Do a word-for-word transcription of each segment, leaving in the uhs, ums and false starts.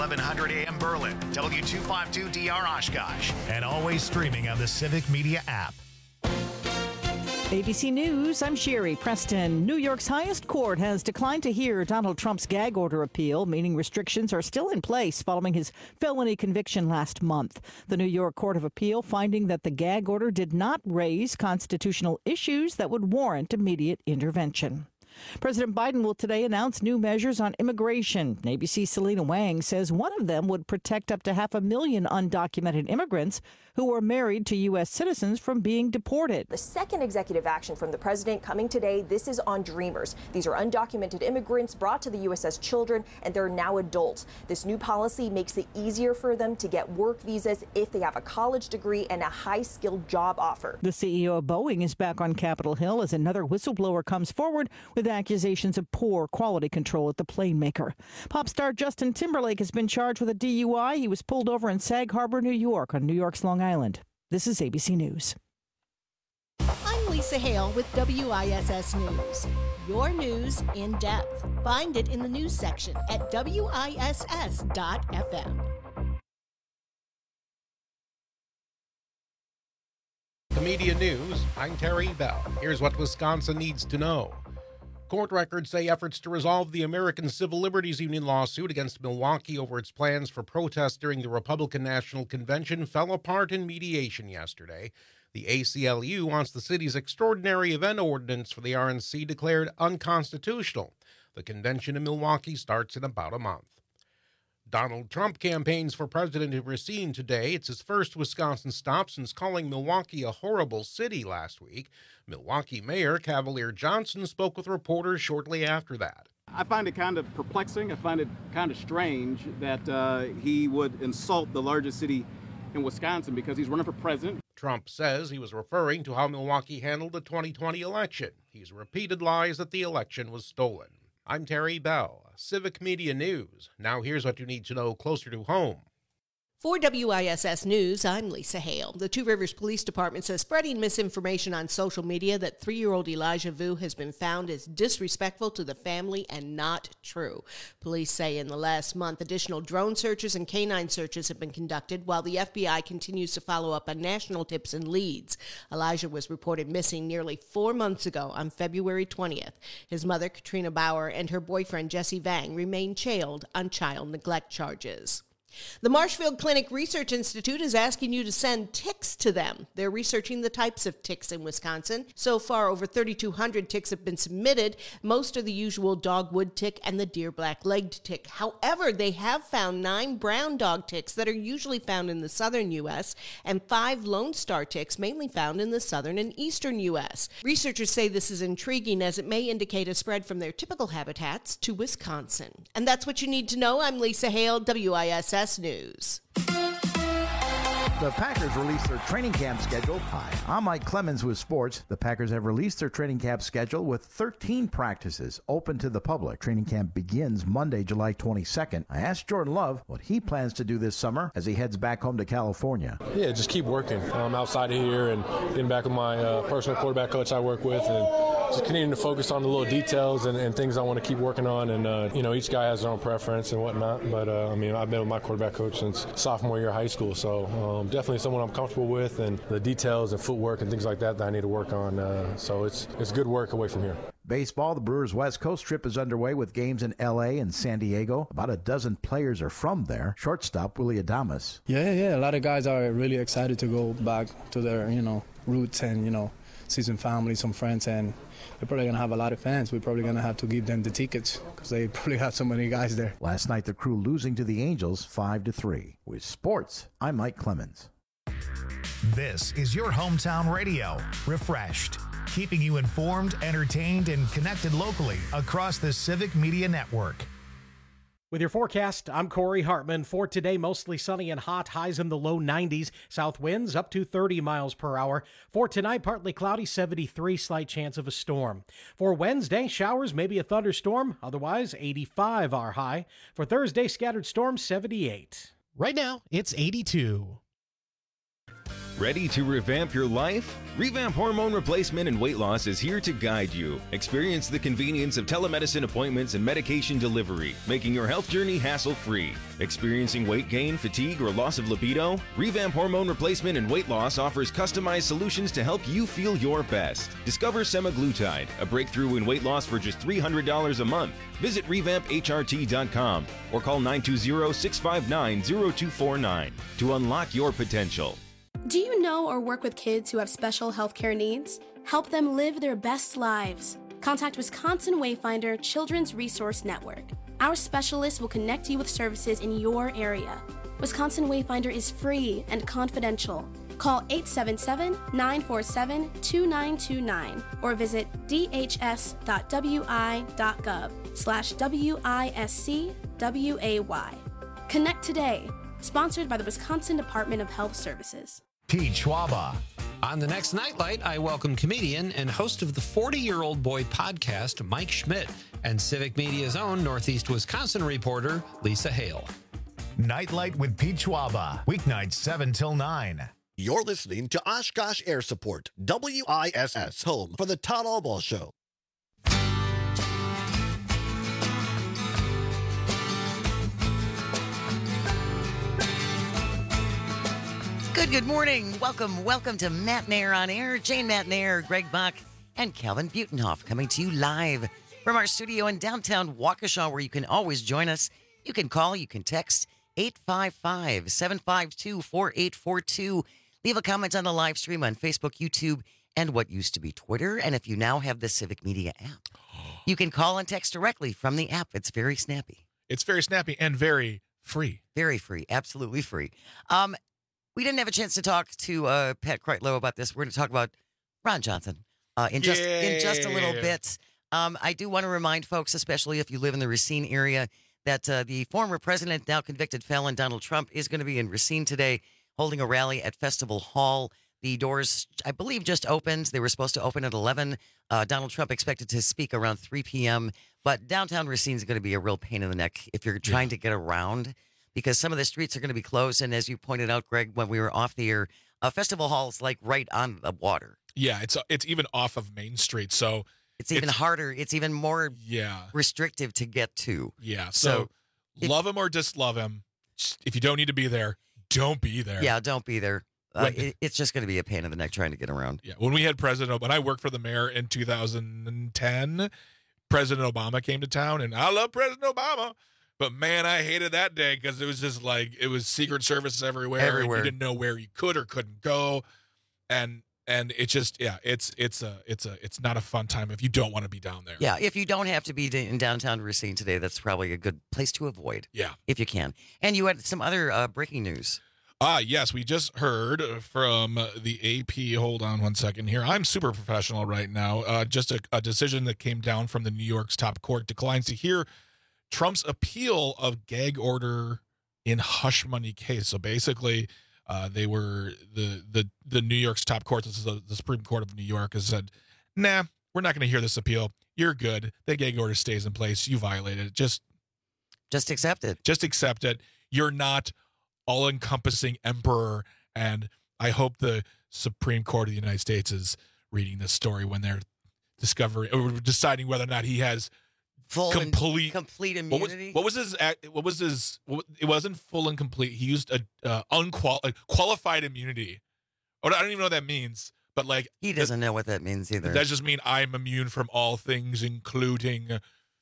eleven hundred A M Berlin, W two fifty-two D R Oshkosh, and always streaming on the Civic Media app. A B C News, I'm Sherry Preston. New York's highest court has declined to hear Donald Trump's gag order appeal, meaning restrictions are still in place following his felony conviction last month. The New York Court of Appeal finding that the gag order did not raise constitutional issues that would warrant immediate intervention. President Biden will today announce new measures on immigration. A B C's Selena Wang says one of them would protect up to half a million undocumented immigrants who are married to U S citizens from being deported. The second executive action from the president coming today, this is on Dreamers. These are undocumented immigrants brought to the U S as children, and they're now adults. This new policy makes it easier for them to get work visas if they have a college degree and a high-skilled job offer. The C E O of Boeing is back on Capitol Hill as another whistleblower comes forward with accusations of poor quality control at the plane maker. Pop star Justin Timberlake has been charged with a D U I. He was pulled over in Sag Harbor, New York, on New York's Long Island. This is A B C News. I'm Lisa Hale with W I S S News. Your news in depth. Find it in the news section at W I S S dot F M. The Media News, I'm Terry Bell. Here's what Wisconsin needs to know. Court records say efforts to resolve the American Civil Liberties Union lawsuit against Milwaukee over its plans for protests during the Republican National Convention fell apart in mediation yesterday. The A C L U wants the city's extraordinary event ordinance for the R N C declared unconstitutional. The convention in Milwaukee starts in about a month. Donald Trump campaigns for president in Racine today. It's his first Wisconsin stop since calling Milwaukee a horrible city last week. Milwaukee Mayor Cavalier Johnson spoke with reporters shortly after that. I find it kind of perplexing. I find it kind of strange that uh, he would insult the largest city in Wisconsin because he's running for president. Trump says he was referring to how Milwaukee handled the twenty twenty election. He's repeated lies that the election was stolen. I'm Terry Bell, Civic Media News. Now here's what you need to know closer to home. For W I S S News, I'm Lisa Hale. The Two Rivers Police Department says spreading misinformation on social media that three-year-old Elijah Vu has been found is disrespectful to the family and not true. Police say in the last month, additional drone searches and canine searches have been conducted while the F B I continues to follow up on national tips and leads. Elijah was reported missing nearly four months ago on February twentieth. His mother, Katrina Bauer, and her boyfriend, Jesse Vang, remain jailed on child neglect charges. The Marshfield Clinic Research Institute is asking you to send ticks to them. They're researching the types of ticks in Wisconsin. So far, over thirty-two hundred ticks have been submitted. Most are the usual dogwood tick and the deer black-legged tick. However, they have found nine brown dog ticks that are usually found in the southern U S and five Lone Star ticks mainly found in the southern and eastern U S. Researchers say this is intriguing as it may indicate a spread from their typical habitats to Wisconsin. And that's what you need to know. I'm Lisa Hale, W I S S News. The Packers released their training camp schedule. Hi, I'm Mike Clemens with sports. The Packers have released their training camp schedule with thirteen practices open to the public. Training camp begins Monday, July twenty-second. I asked Jordan Love what he plans to do this summer as he heads back home to California. Yeah, just keep working. I'm outside of here and getting back with my uh, personal quarterback coach I work with, and just continuing to focus on the little details and, and things I want to keep working on. And, uh, you know, each guy has their own preference and whatnot. But, uh, I mean, I've been with my quarterback coach since sophomore year of high school. So um, definitely someone I'm comfortable with, and the details and footwork and things like that that I need to work on. Uh, so it's it's good work away from here. Baseball, the Brewers' West Coast trip is underway with games in L A and San Diego. About a dozen players are from there. Shortstop Willie Adames. Yeah, yeah, a lot of guys are really excited to go back to their, you know, roots and, you know, see some family, some friends, and they're probably going to have a lot of fans. We're probably going to have to give them the tickets because they probably have so many guys there. Last night, the Crew losing to the Angels five to three. With sports, I'm Mike Clemens. This is your hometown radio, Refreshed, keeping you informed, entertained, and connected locally across the Civic Media Network. With your forecast, I'm Corey Hartman. For today, mostly sunny and hot, highs in the low nineties, south winds up to thirty miles per hour. For tonight, partly cloudy, seventy-three, slight chance of a storm. For Wednesday, showers, maybe a thunderstorm, otherwise eighty-five our high. For Thursday, scattered storms, seventy-eight. Right now, it's eighty-two. Ready to revamp your life? Revamp Hormone Replacement and Weight Loss is here to guide you. Experience the convenience of telemedicine appointments and medication delivery, making your health journey hassle-free. Experiencing weight gain, fatigue, or loss of libido? Revamp Hormone Replacement and Weight Loss offers customized solutions to help you feel your best. Discover semaglutide, a breakthrough in weight loss for just three hundred dollars a month. Visit revamp H R T dot com or call nine two zero, six five nine, zero two four nine to unlock your potential. Do you know or work with kids who have special healthcare needs? Help them live their best lives. Contact Wisconsin Wayfinder Children's Resource Network. Our specialists will connect you with services in your area. Wisconsin Wayfinder is free and confidential. Call eight seven seven, nine four seven, two nine two nine or visit d h s dot w i dot gov slash W I S C W A Y. Connect today. Sponsored by the Wisconsin Department of Health Services. Pete Schwaba. On the next Nightlight, I welcome comedian and host of the forty-Year-Old Boy podcast, Mike Schmidt, and Civic Media's own Northeast Wisconsin reporter, Lisa Hale. Nightlight with Pete Schwaba. Weeknights seven till nine. You're listening to Oshkosh Air Support, W I S S, home for the Todd Albaugh Show. Good, good morning. Welcome, welcome to Matt Nair on Air. Jane Matt Nair, Greg Bach, and Calvin Butenhoff coming to you live from our studio in downtown Waukesha, where you can always join us. You can call, you can text eight five five, seven five two, four eight four two. Leave a comment on the live stream on Facebook, YouTube, and what used to be Twitter. And if you now have the Civic Media app, you can call and text directly from the app. It's very snappy. It's very snappy and very free. Very free. Absolutely free. Um, We didn't have a chance to talk to uh, Pat Kreitlow about this. We're going to talk about Ron Johnson uh, in just in just a little bit. Um, I do want to remind folks, especially if you live in the Racine area, that uh, the former president, now convicted felon Donald Trump, is going to be in Racine today, holding a rally at Festival Hall. The doors, I believe, just opened. They were supposed to open at eleven. Uh, Donald Trump expected to speak around three p.m. But downtown Racine is going to be a real pain in the neck if you're trying to get around, because some of the streets are going to be closed. And as you pointed out, Greg, when we were off the air, uh, Festival Hall is like right on the water. Yeah, it's it's even off of Main Street. So it's even it's, harder. It's even more yeah. restrictive to get to. Yeah. So, so love him or dislove him. If you don't need to be there, don't be there. Yeah, don't be there. Uh, it, it's just going to be a pain in the neck trying to get around. Yeah. When we had President, when I worked for the mayor in two thousand ten, President Obama came to town, and I love President Obama. But, man, I hated that day because it was just like it was Secret Service everywhere. Everywhere. And you didn't know where you could or couldn't go. And and it just, yeah, it's it's a it's a it's not a fun time if you don't want to be down there. Yeah, if you don't have to be in downtown Racine today, that's probably a good place to avoid. Yeah. If you can. And you had some other uh, breaking news. Ah, yes, we just heard from the A P. Hold on one second here. I'm super professional right now. Uh, just a, a decision that came down from the New York's top court declines to hear Trump's appeal of gag order in hush money case. So basically, uh, they were the the the New York's top court. This is the, the Supreme Court of New York has said, "Nah, we're not going to hear this appeal. You're good. The gag order stays in place. You violated it. Just, just accept it. Just accept it. You're not all-encompassing emperor." And I hope the Supreme Court of the United States is reading this story when they're discovering or deciding whether or not he has full complete complete immunity. What was, what was his? What was his? What, it wasn't full and complete. He used a uh, unqualified qualified immunity. Or I don't even know what that means. But like he doesn't that, know what that means either. That just mean I'm immune from all things, including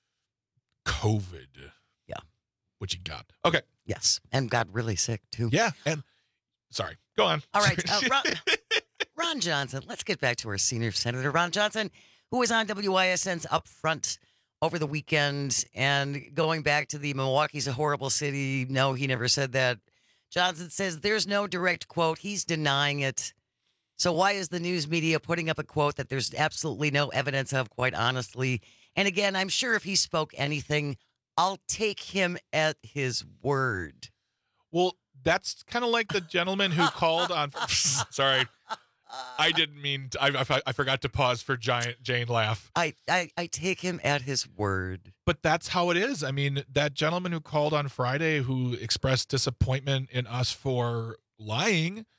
COVID. Yeah, which he got. Okay. Yes, and got really sick too. Yeah, and sorry. Go on. All right, uh, Ron, Ron Johnson. Let's get back to our senior senator, Ron Johnson, who was on W I S N's Up Front over the weekend, and going back to the Milwaukee's a horrible city. No, he never said that. Johnson says there's no direct quote. He's denying it. So why is the news media putting up a quote that there's absolutely no evidence of, quite honestly? And again, I'm sure if he spoke anything, I'll take him at his word. Well, that's kind of like the gentleman who called on. Sorry. I didn't mean to, I, I, I forgot to pause for giant Jane laugh. I, I, I take him at his word. But that's how it is. I mean, that gentleman who called on Friday who expressed disappointment in us for lying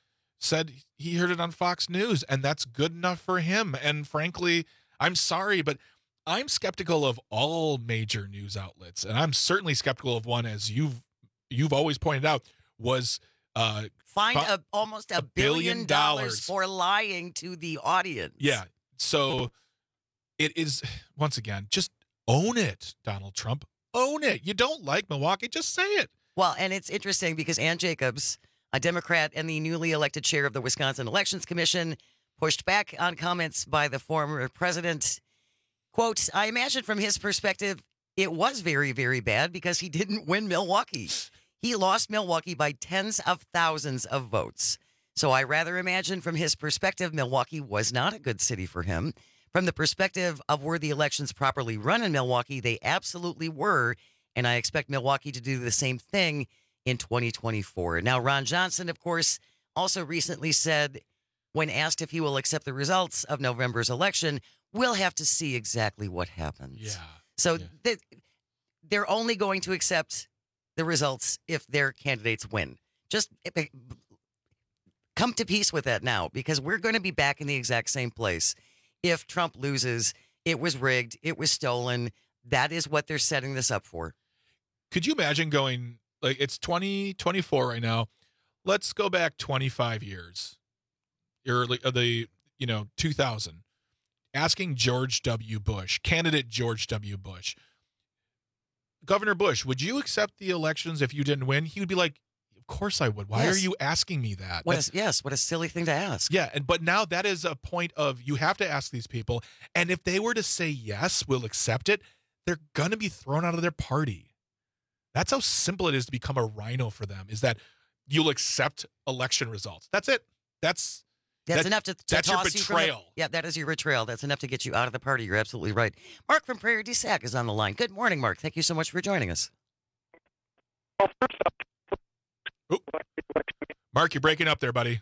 said he heard it on Fox News, and that's good enough for him. And frankly, I'm sorry, but I'm skeptical of all major news outlets, and I'm certainly skeptical of one, as you've you've always pointed out, was uh, Find fi- a, almost a, a billion billion dollars dollars. for lying to the audience. Yeah. So it is, once again, just own it, Donald Trump. Own it. You don't like Milwaukee, just say it. Well, and it's interesting because Ann Jacobs, a Democrat and the newly elected chair of the Wisconsin Elections Commission, pushed back on comments by the former president. Quote, I imagine from his perspective, it was very, very bad because he didn't win Milwaukee. He lost Milwaukee by tens of thousands of votes. So I rather imagine from his perspective, Milwaukee was not a good city for him. From the perspective of were the elections properly run in Milwaukee, they absolutely were. And I expect Milwaukee to do the same thing in twenty twenty-four. Now, Ron Johnson, of course, also recently said, when asked if he will accept the results of November's election, we'll have to see exactly what happens. Yeah. So yeah. Th- they're only going to accept the results if their candidates win. Just come to peace with that now, because we're going to be back in the exact same place. If Trump loses, it was rigged, it was stolen. That is what they're setting this up for. Could you imagine going, like, it's twenty twenty-four right now. Let's go back twenty-five years, early, uh, the, you know, two thousand, asking George W. Bush, candidate George W. Bush, Governor Bush, would you accept the elections if you didn't win? He would be like, of course I would. Why Yes. are you asking me that? What is, yes, what a silly thing to ask. Yeah, and but now that is a point of you have to ask these people, and if they were to say yes, we'll accept it, they're going to be thrown out of their party. That's how simple it is to become a rhino for them, is that you'll accept election results. That's it. That's That's that- enough to, to that's your toss you from the- betrayal. yeah, that is your betrayal. That's enough to get you out of the party. You're absolutely right. Mark from Prairie du Sac is on the line. Good morning, Mark. Thank you so much for joining us. Mark, you're breaking up there, buddy.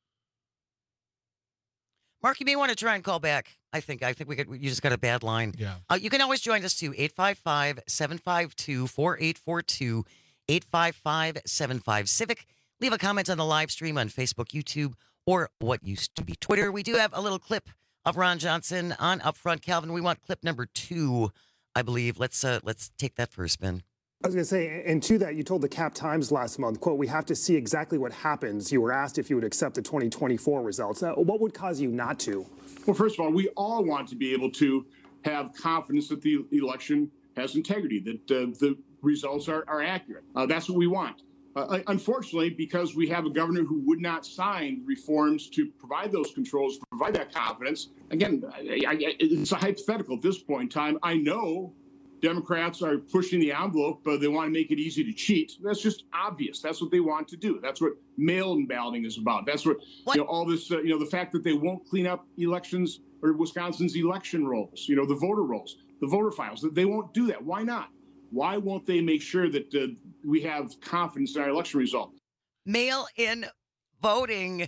Mark, you may want to try and call back. I think I think we could. You just got a bad line. Yeah. Uh, you can always join us too. eight five five, seven five two, four eight four two, eight five five, seven five Civic. Leave a comment on the live stream on Facebook, YouTube, or what used to be Twitter. We do have a little clip of Ron Johnson on Upfront. Calvin, we want clip number two, I believe. Let's uh, let's take that for a spin. I was going to say, and to that, you told the Cap Times last month, quote, we have to see exactly what happens. You were asked if you would accept the twenty twenty-four results. Now, what would cause you not to? Well, first of all, we all want to be able to have confidence that the election has integrity, that uh, the results are, are accurate. Uh, that's what we want. Uh, unfortunately, because we have a governor who would not sign reforms to provide those controls, to provide that confidence, again, I, I, it's a hypothetical at this point in time. I know Democrats are pushing the envelope, but they want to make it easy to cheat. That's just obvious. That's what they want to do. That's what mail-in balloting is about. That's what, what? you know, all this, uh, you know, the fact that they won't clean up elections or Wisconsin's election rolls, you know, the voter rolls, the voter files, they won't do that. Why not? Why won't they make sure that uh, we have confidence in our election result? Mail-in voting.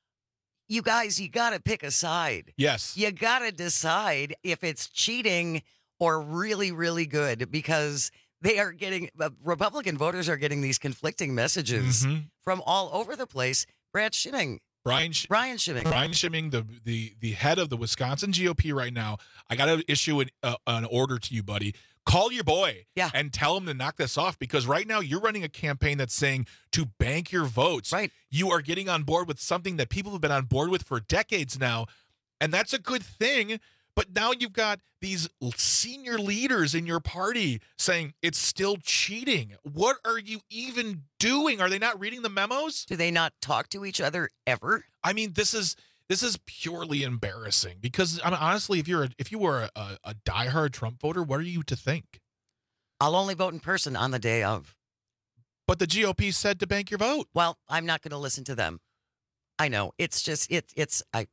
You guys, you got to pick a side. Yes. You got to decide if it's cheating or really, really good, because they are getting, uh, Republican voters are getting these conflicting messages Mm-hmm. from all over the place. Brad Schimming. Brian, Sh- Brian Schimming. Brian Schimming, the, the the head of the Wisconsin G O P right now. I got to issue an, uh, an order to you, buddy. Call your boy yeah. and tell him to knock this off, because right now you're running a campaign that's saying to bank your votes. Right. You are getting on board with something that people have been on board with for decades now, and that's a good thing. But now you've got these senior leaders in your party saying it's still cheating. What are you even doing? Are they not reading the memos? Do they not talk to each other ever? I mean, this is this is purely embarrassing, because I mean, honestly, if you're a, if you were a, a, a diehard Trump voter, what are you to think? I'll only vote in person on the day of. But the G O P said to bank your vote. Well, I'm not going to listen to them. I know. It's just it. It's I.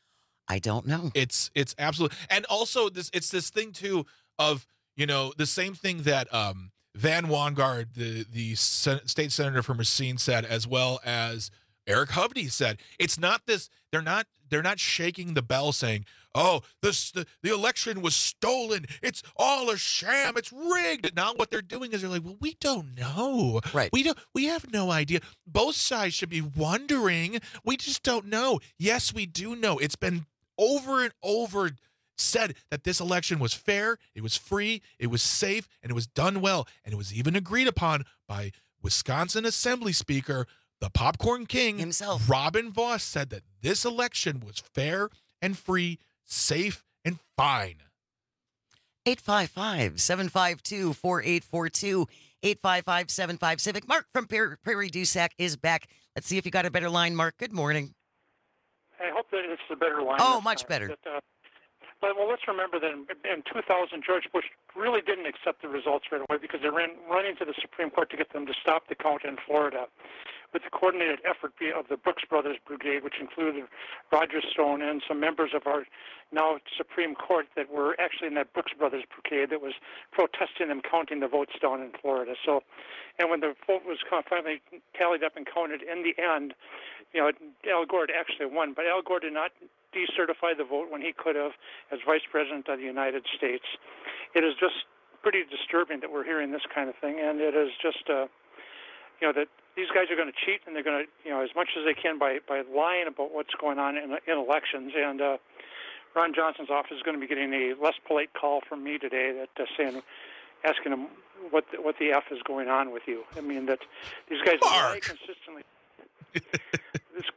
I don't know. It's it's absolute, and also this it's this thing too of, you know, the same thing that um, Van Wangard, the the sen- state senator from Racine, said, as well as Eric Hovde said it's not this. They're not. They're not shaking the bell saying, "Oh, this the, the election was stolen. It's all a sham. It's rigged." Now what they're doing is they're like, "Well, we don't know. Right. We don't. We have no idea. Both sides should be wondering. We just don't know. Yes, we do know. It's been over and over said that this election was fair. It was free. It was safe, and it was done well. And it was even agreed upon by Wisconsin Assembly Speaker, the Popcorn King himself, Robin Vos, said that this election was fair and free, safe and fine. eight five five, seven five two, four eight four two, eight five five seven five Civic. Mark from Prairie du Sac is back. Let's see if you got a better line, Mark. Good morning. I hope that it's a better line. Oh, much better. That, uh, but, well, let's remember that in, in two thousand, George Bush really didn't accept the results right away because they ran running to the Supreme Court to get them to stop the count in Florida. With the coordinated effort of the Brooks Brothers Brigade, which included Roger Stone and some members of our now Supreme Court that were actually in that Brooks Brothers Brigade that was protesting them counting the votes down in Florida. So, and when the vote was finally tallied up and counted, in the end, you know, Al Gore actually won, but Al Gore did not decertify the vote when he could have as Vice President of the United States. It is just pretty disturbing that we're hearing this kind of thing, and it is just, uh, you know, that these guys are going to cheat, and they're going to, you know, as much as they can by, by lying about what's going on in, in elections. And uh, Ron Johnson's office is going to be getting a less polite call from me today that uh, saying, asking him what the, what the F is going on with you. I mean, that these guys lie consistently. this,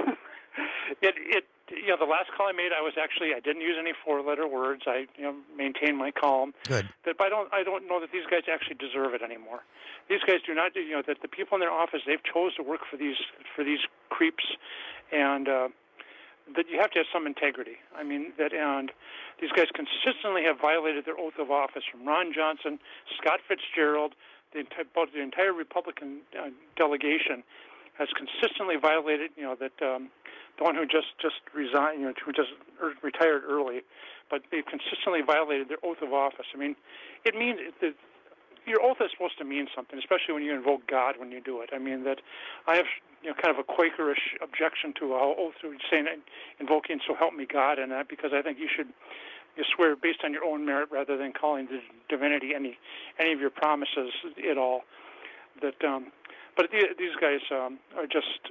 it, it, you know, the last call I made, I was actually, I didn't use any four-letter words. I, you know, maintained my calm. Good. But I don't, I don't know that these guys actually deserve it anymore. These guys do not, you know, that the people in their office, they've chose to work for these, for these creeps, and uh, that you have to have some integrity. I mean, that, and these guys consistently have violated their oath of office, from Ron Johnson, Scott Fitzgerald, the, both the entire Republican uh, delegation has consistently violated, you know, that um, the one who just, just resigned, you know, who just er, retired early, but they've consistently violated their oath of office. I mean, it means that your oath is supposed to mean something, especially when you invoke God when you do it. I mean, that I have, you know, kind of a Quakerish objection to how oath saying invoking "So help me God" and that, because I think you should you swear based on your own merit rather than calling the divinity any any of your promises at all. That, um, but these guys um, are just.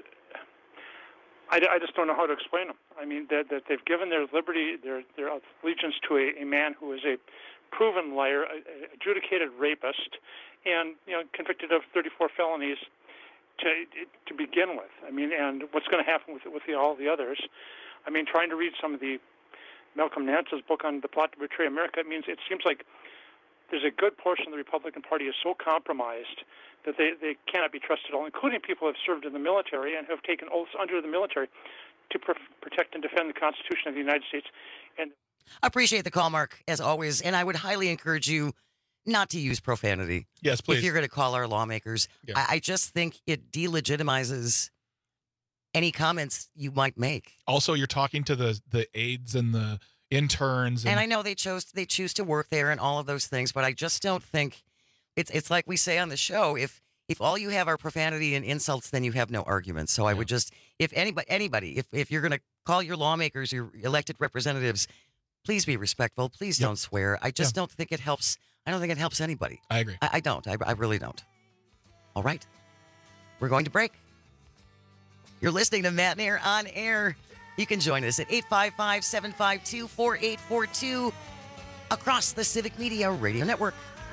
I, I just don't know how to explain them. I mean, that, that they've given their liberty, their their allegiance to a, a man who is a proven liar, a, a adjudicated rapist, and, you know, convicted of thirty-four felonies to to begin with. I mean, and what's going to happen with with the, all the others? I mean, trying to read some of the Malcolm Nance's book on the plot to betray America, it means it seems like there's a good portion of the Republican Party is so compromised that they, they cannot be trusted at all, including people who have served in the military and have taken oaths under the military to pr- protect and defend the Constitution of the United States. And appreciate the call, Mark, as always. And I would highly encourage you not to use profanity. Yes, please. If you're going to call our lawmakers. Yeah. I, I just think it delegitimizes any comments you might make. Also, you're talking to the the aides and the interns. And, and I know they chose they choose to work there and all of those things, but I just don't think it's it's like we say on the show, if if all you have are profanity and insults, then you have no arguments. So I would just, if anybody anybody, if, if you're going to call your lawmakers, your elected representatives, please be respectful. Please Yep. don't swear. I just Yeah. don't think it helps. I don't think it helps anybody. I agree. I, I don't. I, I really don't. All right. We're going to break. You're listening to Matt and Air on Air. You can join us at eight five five, seven five two, four eight four two across the Civic Media Radio Network.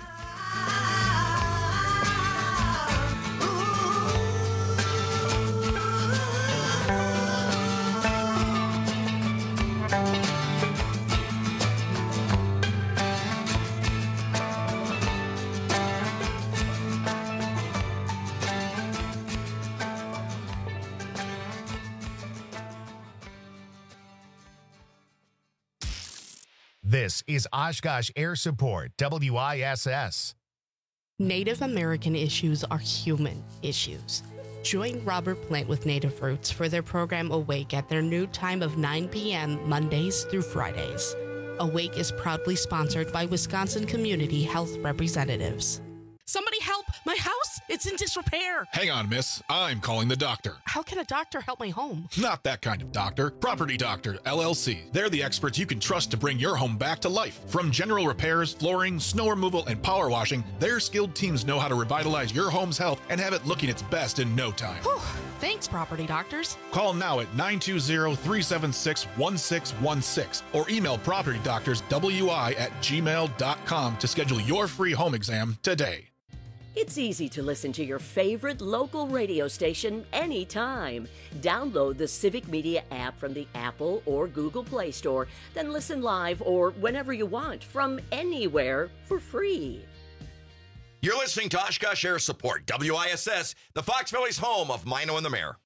This is Oshkosh Air Support, W I S S. Native American issues are human issues. Join Robert Plant with Native Roots for their program Awake at their new time of nine p.m. Mondays through Fridays. Awake is proudly sponsored by Wisconsin Community Health Representatives. Somebody help! My house, it's in disrepair. Hang on, miss. I'm calling the doctor. How can a doctor help my home? Not that kind of doctor. Property Doctor, L L C. They're the experts you can trust to bring your home back to life. From general repairs, flooring, snow removal, and power washing, their skilled teams know how to revitalize your home's health and have it looking its best in no time. Whew. Thanks, Property Doctors. Call now at nine two zero, three seven six, one six one six or email property doctors w i at gmail dot com to schedule your free home exam today. It's easy to listen to your favorite local radio station anytime. Download the Civic Media app from the Apple or Google Play Store, then listen live or whenever you want from anywhere for free. You're listening to Oshkosh Air Support, W I S S, the Fox Valley's home of Mino and the Mayor.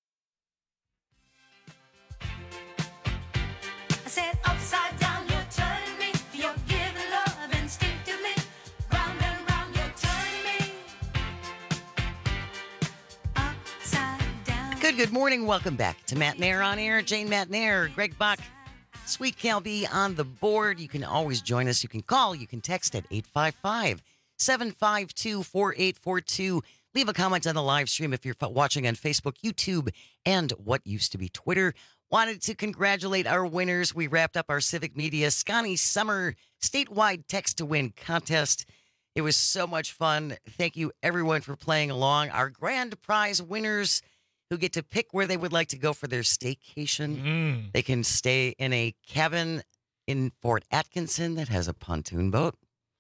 I said upside down, you're turning me. You're giving love instinctively. Round and round, you're turning me. Upside down. Good, good morning. Welcome back to Matt Nair on Air. Jane Matt Nair, Greg Buck, Sweet Cal B on the board. You can always join us. You can call. You can text at eight five five, seven five two, four eight four two. Leave a comment on the live stream if you're watching on Facebook, YouTube, and what used to be Twitter. Wanted to congratulate our winners. We wrapped up our Civic Media Scotty Summer statewide text to win contest. It was so much fun. Thank you, everyone, for playing along. Our grand prize winners who get to pick where they would like to go for their staycation. Mm. They can stay in a cabin in Fort Atkinson that has a pontoon boat.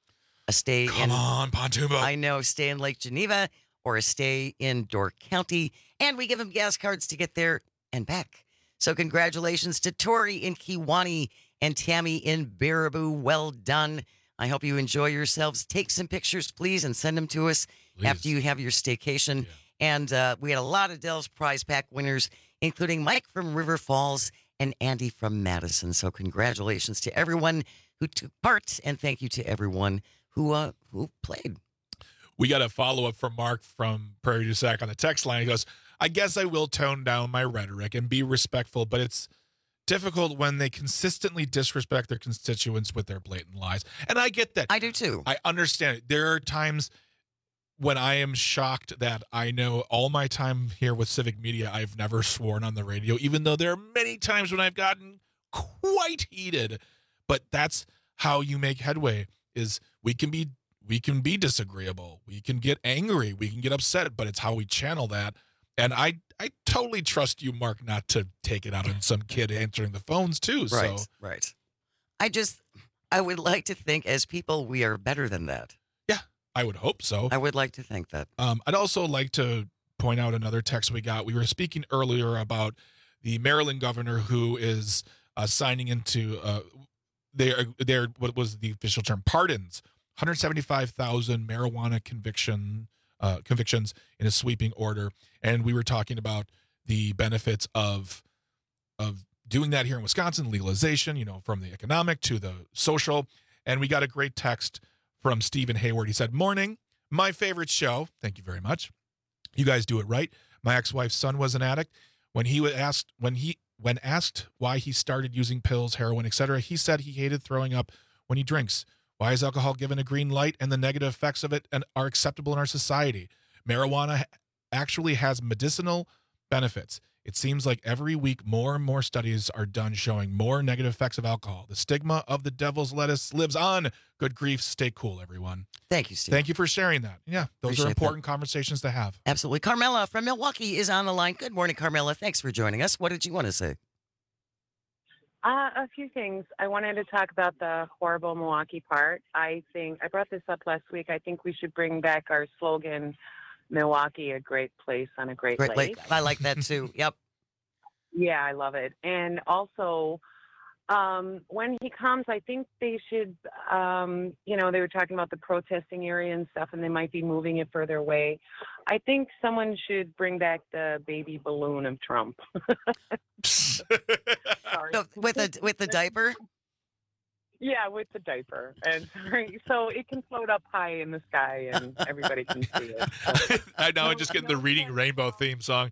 A stay Come in, on, pontoon boat. I know, stay in Lake Geneva or a stay in Door County. And we give them gas cards to get there and back. So congratulations to Tori in Kewanee and Tammy in Baraboo. Well done. I hope you enjoy yourselves. Take some pictures, please, and send them to us Please. after you have your staycation. Yeah. And uh, we had a lot of Dell's Prize Pack winners, including Mike from River Falls and Andy from Madison. So congratulations to everyone who took part, and thank you to everyone who uh, who played. We got a follow-up from Mark from Prairie du Sac on the text line. He goes, I guess I will tone down my rhetoric and be respectful, but it's difficult when they consistently disrespect their constituents with their blatant lies. And I get that. I do too. I understand it. There are times when I am shocked that I know all my time here with Civic Media, I've never sworn on the radio, even though there are many times when I've gotten quite heated. But that's how you make headway, is we can be we can be disagreeable. We can get angry. We can get upset, but it's how we channel that. And I I totally trust you, Mark, not to take it out on some kid answering the phones too. Right, so. right. I just, I would like to think as people, we are better than that. Yeah, I would hope so. I would like to think that. Um, I'd also like to point out another text we got. We were speaking earlier about the Maryland governor who is uh, signing into uh, their, their, what was the official term, pardons, one hundred seventy-five thousand marijuana conviction Uh, convictions in a sweeping order, and we were talking about the benefits of of doing that here in Wisconsin, legalization, you know, from the economic to the social. And we got a great text from Stephen Hayward. He said, "Morning, my favorite show. Thank you very much. You guys do it right. My ex-wife's son was an addict. When he was asked when he when asked why he started using pills, heroin, et cetera, he said he hated throwing up when he drinks. Why is alcohol given a green light and the negative effects of it and are acceptable in our society? Marijuana actually has medicinal benefits. It seems like every week more and more studies are done showing more negative effects of alcohol. The stigma of the devil's lettuce lives on. Good grief. Stay cool, everyone." Thank you, Steve. Thank you for sharing that. Yeah, those Appreciate are important that. conversations to have. Absolutely. Carmela from Milwaukee is on the line. Good morning, Carmela. Thanks for joining us. What did you want to say? Uh, a few things. I wanted to talk about the horrible Milwaukee part. I think I brought this up last week. I think we should bring back our slogan, Milwaukee, a great place on a great, Great lake. Lake. I like that too. Yep. Yeah, I love it. And also, um, when he comes, I think they should, um, you know, they were talking about the protesting area and stuff, and they might be moving it further away. I think someone should bring back the baby balloon of Trump. Sorry. So, with a with the diaper? Yeah, with the diaper. And sorry, so it can float up high in the sky and everybody can see it. So. I know, I'm just getting the Reading Rainbow theme song.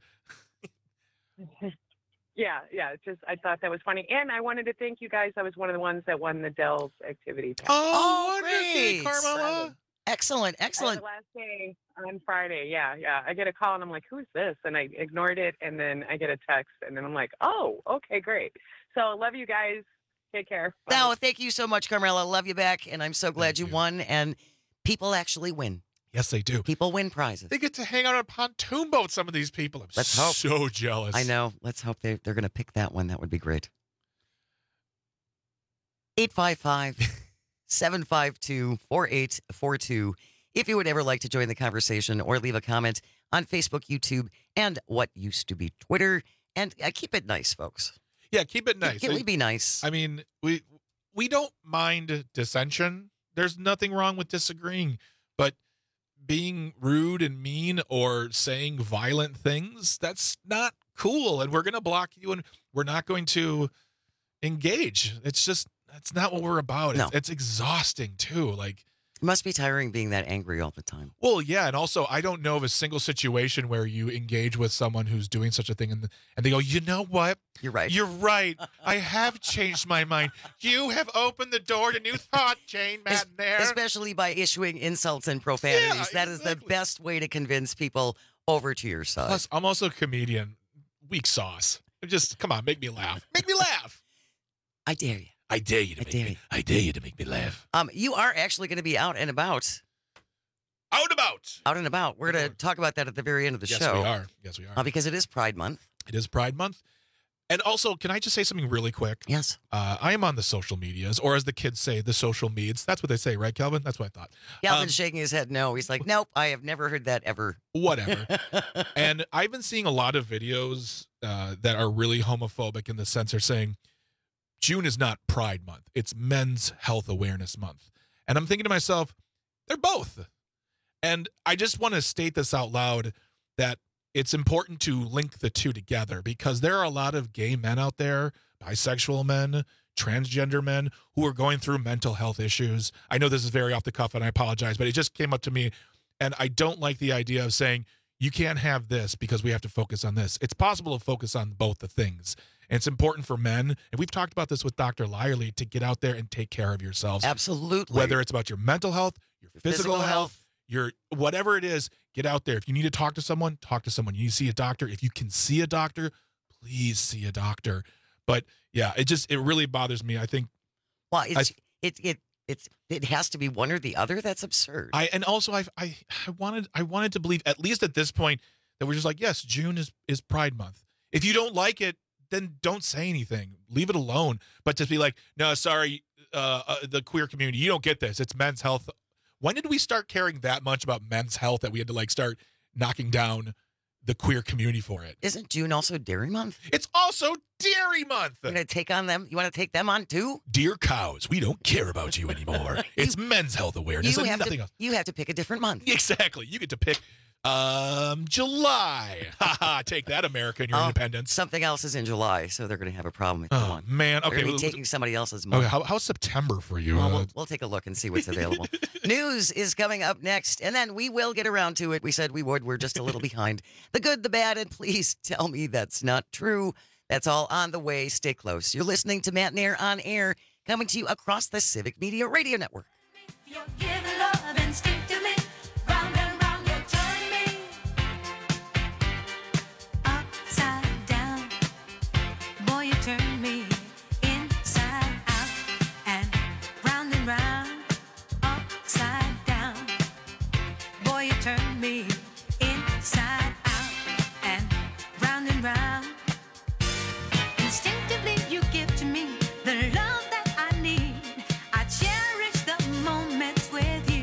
Yeah, yeah. It's just I thought that was funny, and I wanted to thank you guys. I was one of the ones that won the Dell's activity pack. Oh, great, Carmela! Excellent, excellent. The last day on Friday, yeah, yeah. I get a call and I'm like, who's this? And I ignored it, and then I get a text, and then I'm like, oh, okay, great. So love you guys. Take care. Bye. No, thank you so much, Carmela. Love you back, and I'm so glad you, you won. And people actually win. Yes, they do. People win prizes. They get to hang out on a pontoon boat, some of these people. I'm Let's hope. so jealous. I know. Let's hope they, they're going to pick that one. That would be great. eight five five, seven five two, four eight four two. If you would ever like to join the conversation or leave a comment on Facebook, YouTube, and what used to be Twitter. And uh, keep it nice, folks. Yeah, keep it nice. Can we be nice? I mean, we we don't mind dissension. There's nothing wrong with disagreeing, but being rude and mean or saying violent things, that's not cool. And we're going to block you, and we're not going to engage. It's just, that's not what we're about. No. It's, it's exhausting too. Like, it must be tiring being that angry all the time. well, yeah, and also I don't know of a single situation where you engage with someone who's doing such a thing, and and they go, you know what? You're right. You're right. I have changed my mind. You have opened the door to new thought, Jane Es- Matnair. Especially by issuing insults and profanities. Yeah, that is the best way to convince people over to your side. Plus, I'm also a comedian. Weak sauce. Just come on, make me laugh. Make me laugh. I dare you. I dare you to I make dare me. you. I dare you to make me laugh. Um, you are actually going to be out and about. Out and about. Out and about. We're going to talk about that at the very end of the Yes, show. we are. Yes, we are. Uh, because it is Pride Month. It is Pride Month. And also, can I just say something really quick? Yes. Uh, I am on the social medias, or as the kids say, the social meds. That's what they say, right, Kelvin? That's what I thought. Calvin's Um, shaking his head no. He's like, nope, I have never heard that ever. Whatever. And I've been seeing a lot of videos uh, that are really homophobic in the sense they're saying June is not Pride Month. It's Men's Health Awareness Month. And I'm thinking to myself, they're both. And I just want to state this out loud that it's important to link the two together because there are a lot of gay men out there, bisexual men, transgender men who are going through mental health issues. I know this is very off the cuff and I apologize, but it just came up to me. And I don't like the idea of saying you can't have this because we have to focus on this. It's possible to focus on both the things. And it's important for men, and we've talked about this with Doctor Lyerly, to get out there and take care of yourselves. Absolutely. Whether it's about your mental health, your physical, Physical health, health. your whatever it is, get out there. If you need to talk to someone, talk to someone. You need to see a doctor. If you can see a doctor, please see a doctor. But yeah, it just it really bothers me. I think Well, it's, I- it it it's it has to be one or the other. That's absurd. I and also I I I wanted I wanted to believe at least at this point that we're just like, yes, June is is Pride Month. If you don't like it, then don't say anything. Leave it alone. But to be like, no, sorry, uh, uh, the queer community, you don't get this. It's Men's Health. When did we start caring that much about men's health that we had to like start knocking down the queer community for it? Isn't June also Dairy Month? It's also Dairy Month. You're going to take on them? You want to take them on too? Dear cows, we don't care about you anymore. It's Men's Health Awareness You and have nothing to, else. you have to pick a different month. Exactly. You get to pick um July. Ha ha. Take that, America, and your Oh, independence. Something else is in July, so they're going to have a problem. Come Oh, on. man. They're Okay. going to well, be taking somebody else's month. okay how, how's September for you? Well, Uh, we'll, we'll take a look and see what's available. News is coming up next, and then we will get around to it. We said we would. We're just a little behind. The good, the bad, and please tell me that's not true. That's all on the way. Stay close. You're listening to Matt Nair on Air, coming to you across the Civic Media Radio Network. You give love instinctively. Round and round you turn me. Upside down. Boy, you turn me inside out. And round and round. Upside down. Boy, you turn me inside out. And round and round. Instinctively you give to me the love that I need. I cherish the moments with you.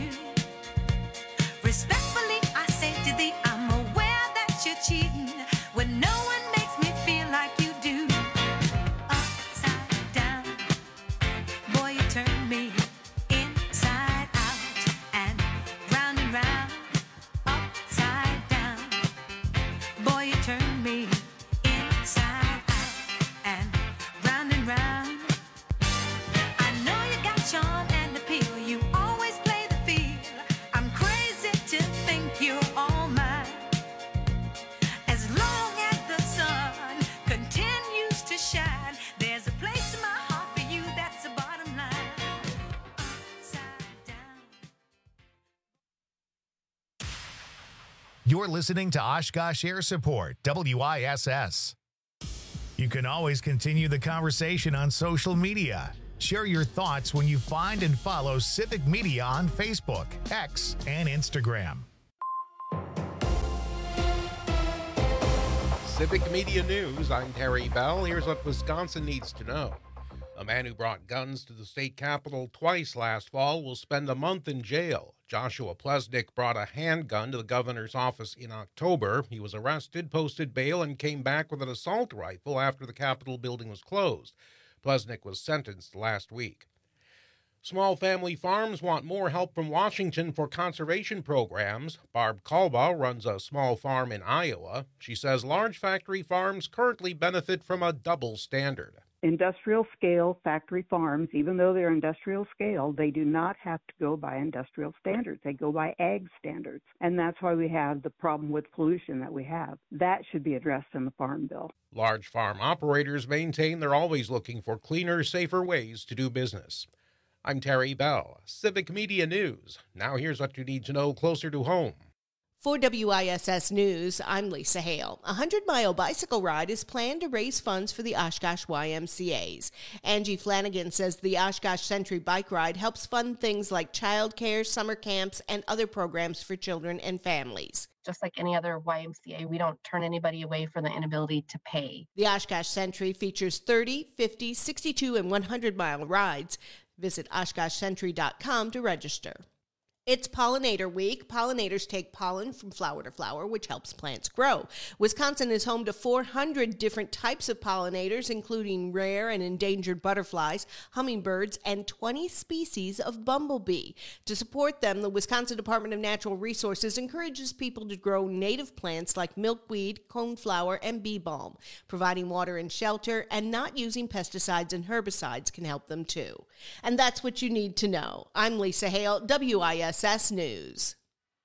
You're listening to Oshkosh Air Support, W I S S. You can always continue the conversation on social media. Share your thoughts when you find and follow Civic Media on Facebook, X, and Instagram. Civic Media News, I'm Terry Bell. Here's what Wisconsin needs to know. A man who brought guns to the state capitol twice last fall will spend a month in jail. Joshua Plesnick brought a handgun to the governor's office in October. He was arrested, posted bail, and came back with an assault rifle after the Capitol building was closed. Plesnick was sentenced last week. Small family farms want more help from Washington for conservation programs. Barb Kalbaugh runs a small farm in Iowa. She says large factory farms currently benefit from a double standard. Industrial scale factory farms, even though they're industrial scale, they do not have to go by industrial standards. They go by ag standards. And that's why we have the problem with pollution that we have. That should be addressed in the Farm Bill. Large farm operators maintain they're always looking for cleaner, safer ways to do business. I'm Terry Bell, Civic Media News. Now here's what you need to know closer to home. For W I S S News, I'm Lisa Hale. A hundred-mile bicycle ride is planned to raise funds for the Oshkosh Y M C As. Angie Flanagan says the Oshkosh Century Bike Ride helps fund things like childcare, summer camps, and other programs for children and families. Just like any other Y M C A, we don't turn anybody away for the inability to pay. The Oshkosh Century features thirty, fifty, sixty-two, and one hundred-mile rides. Visit oshkosh century dot com to register. It's Pollinator Week. Pollinators take pollen from flower to flower, which helps plants grow. Wisconsin is home to four hundred different types of pollinators, including rare and endangered butterflies, hummingbirds, and twenty species of bumblebee. To support them, the Wisconsin Department of Natural Resources encourages people to grow native plants like milkweed, coneflower, and bee balm. Providing water and shelter and not using pesticides and herbicides can help them too. And that's what you need to know. I'm Lisa Hale, W I S S News.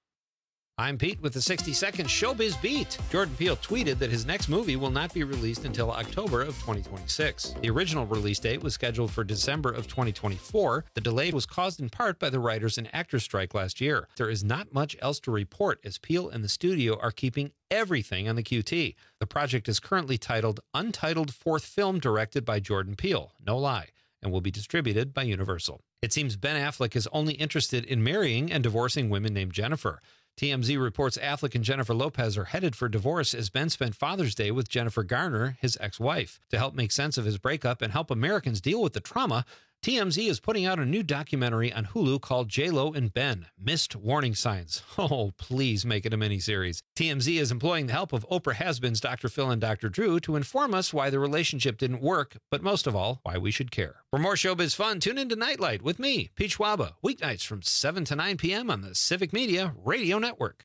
I'm Pete with the sixty second Showbiz Beat. Jordan Peele tweeted that his next movie will not be released until October of twenty twenty-six. The original release date was scheduled for December of twenty twenty-four. The delay was caused in part by the writers and actors strike last year. There is not much else to report as Peele and the studio are keeping everything on the Q T. The project is currently titled Untitled Fourth Film directed by Jordan Peele, no lie, and will be distributed by Universal. It seems Ben Affleck is only interested in marrying and divorcing women named Jennifer. T M Z reports Affleck and Jennifer Lopez are headed for divorce as Ben spent Father's Day with Jennifer Garner, his ex-wife. To help make sense of his breakup and help Americans deal with the trauma, T M Z is putting out a new documentary on Hulu called J-Lo and Ben, Missed Warning Signs. Oh, please make it a miniseries. T M Z is employing the help of Oprah has-beens Doctor Phil and Doctor Drew to inform us why the relationship didn't work, but most of all, why we should care. For more showbiz fun, tune into Nightlight with me, Pete Schwaba, weeknights from seven to nine p.m. on the Civic Media Radio Network.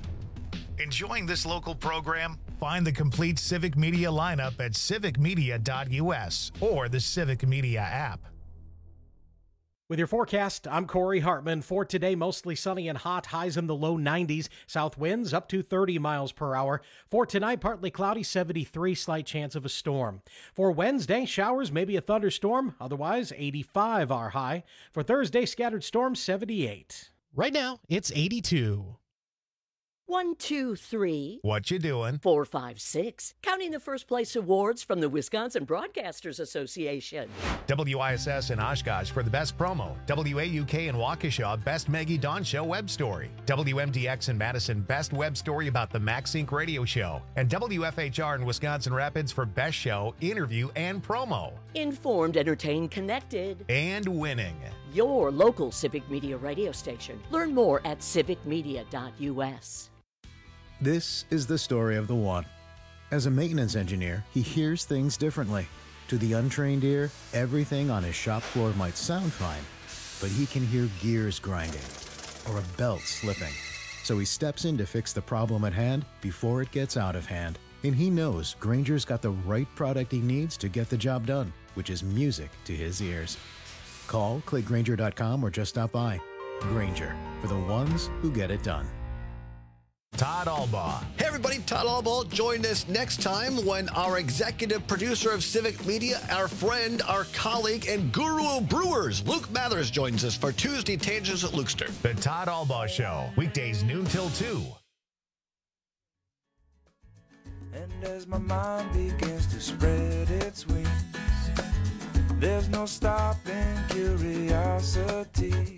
Enjoying this local program? Find the complete Civic Media lineup at civic media dot u s or the Civic Media app. With your forecast, I'm Corey Hartman. For today, mostly sunny and hot, highs in the low nineties, south winds up to thirty miles per hour. For tonight, partly cloudy, seventy-three, slight chance of a storm. For Wednesday, showers, maybe a thunderstorm, otherwise eighty-five our high. For Thursday, scattered storms, seventy-eight. Right now, it's eighty-two. One, two, three. What you doing? Four, five, six. Counting the first place awards from the Wisconsin Broadcasters Association. W I S S in Oshkosh for the best promo. W A U K in Waukesha, best Maggie Dawn Show web story. W M D X in Madison, best web story about the MaxSync radio show. And W F H R in Wisconsin Rapids for best show, interview, and promo. Informed, entertained, connected. And winning. Your local Civic Media radio station. Learn more at civic media dot u s. This is the story of the one. As a maintenance engineer, he hears things differently. To the untrained ear, everything on his shop floor might sound fine, but he can hear gears grinding or a belt slipping. So he steps in to fix the problem at hand before it gets out of hand. And he knows Grainger's got the right product he needs to get the job done, which is music to his ears. Call, click Grainger dot com, or just stop by. Grainger, for the ones who get it done. Todd Albaugh. Hey everybody, Todd Albaugh. Join us next time when our executive producer of Civic Media, our friend, our colleague, and guru of brewers, Luke Mathers, joins us for Tuesday Tangents at Lukester. The Todd Albaugh Show, weekdays noon till two. And as my mind begins to spread its wings, there's no stopping curiosity.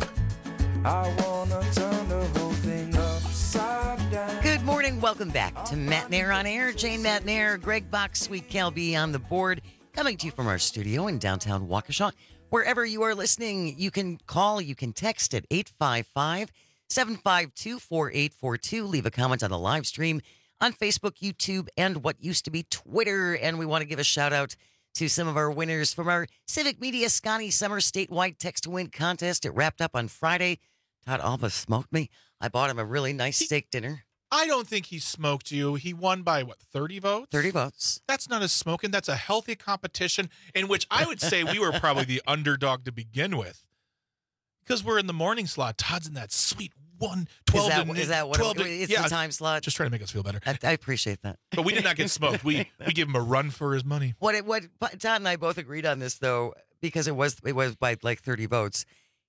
I wanna turn the whole thing upside down. Good morning. Welcome back to Matt Nair on Air. Jane Matt Nair, Greg Box, Sweet Calby on the board, coming to you from our studio in downtown Waukesha. Wherever you are listening, you can call, you can text at eight five five, seven five two, four eight four two. Leave a comment on the live stream on Facebook, YouTube, and what used to be Twitter. And we want to give a shout out to some of our winners from our Civic Media Scotty Summer Statewide Text to Win contest. It wrapped up on Friday. Todd Alba smoked me. I bought him a really nice steak dinner. I don't think he smoked you. He won by, what, thirty votes? thirty votes. That's not a smoking. That's a healthy competition in which I would say we were probably the underdog to begin with. Because we're in the morning slot. Todd's in that sweet one, twelve Is that, to, is that what twelve it, to, it's yeah, the time slot? Just trying to make us feel better. I, I appreciate that. But we did not get smoked. We we gave him a run for his money. What it, what Todd and I both agreed on this, though, because it was it was by like thirty votes.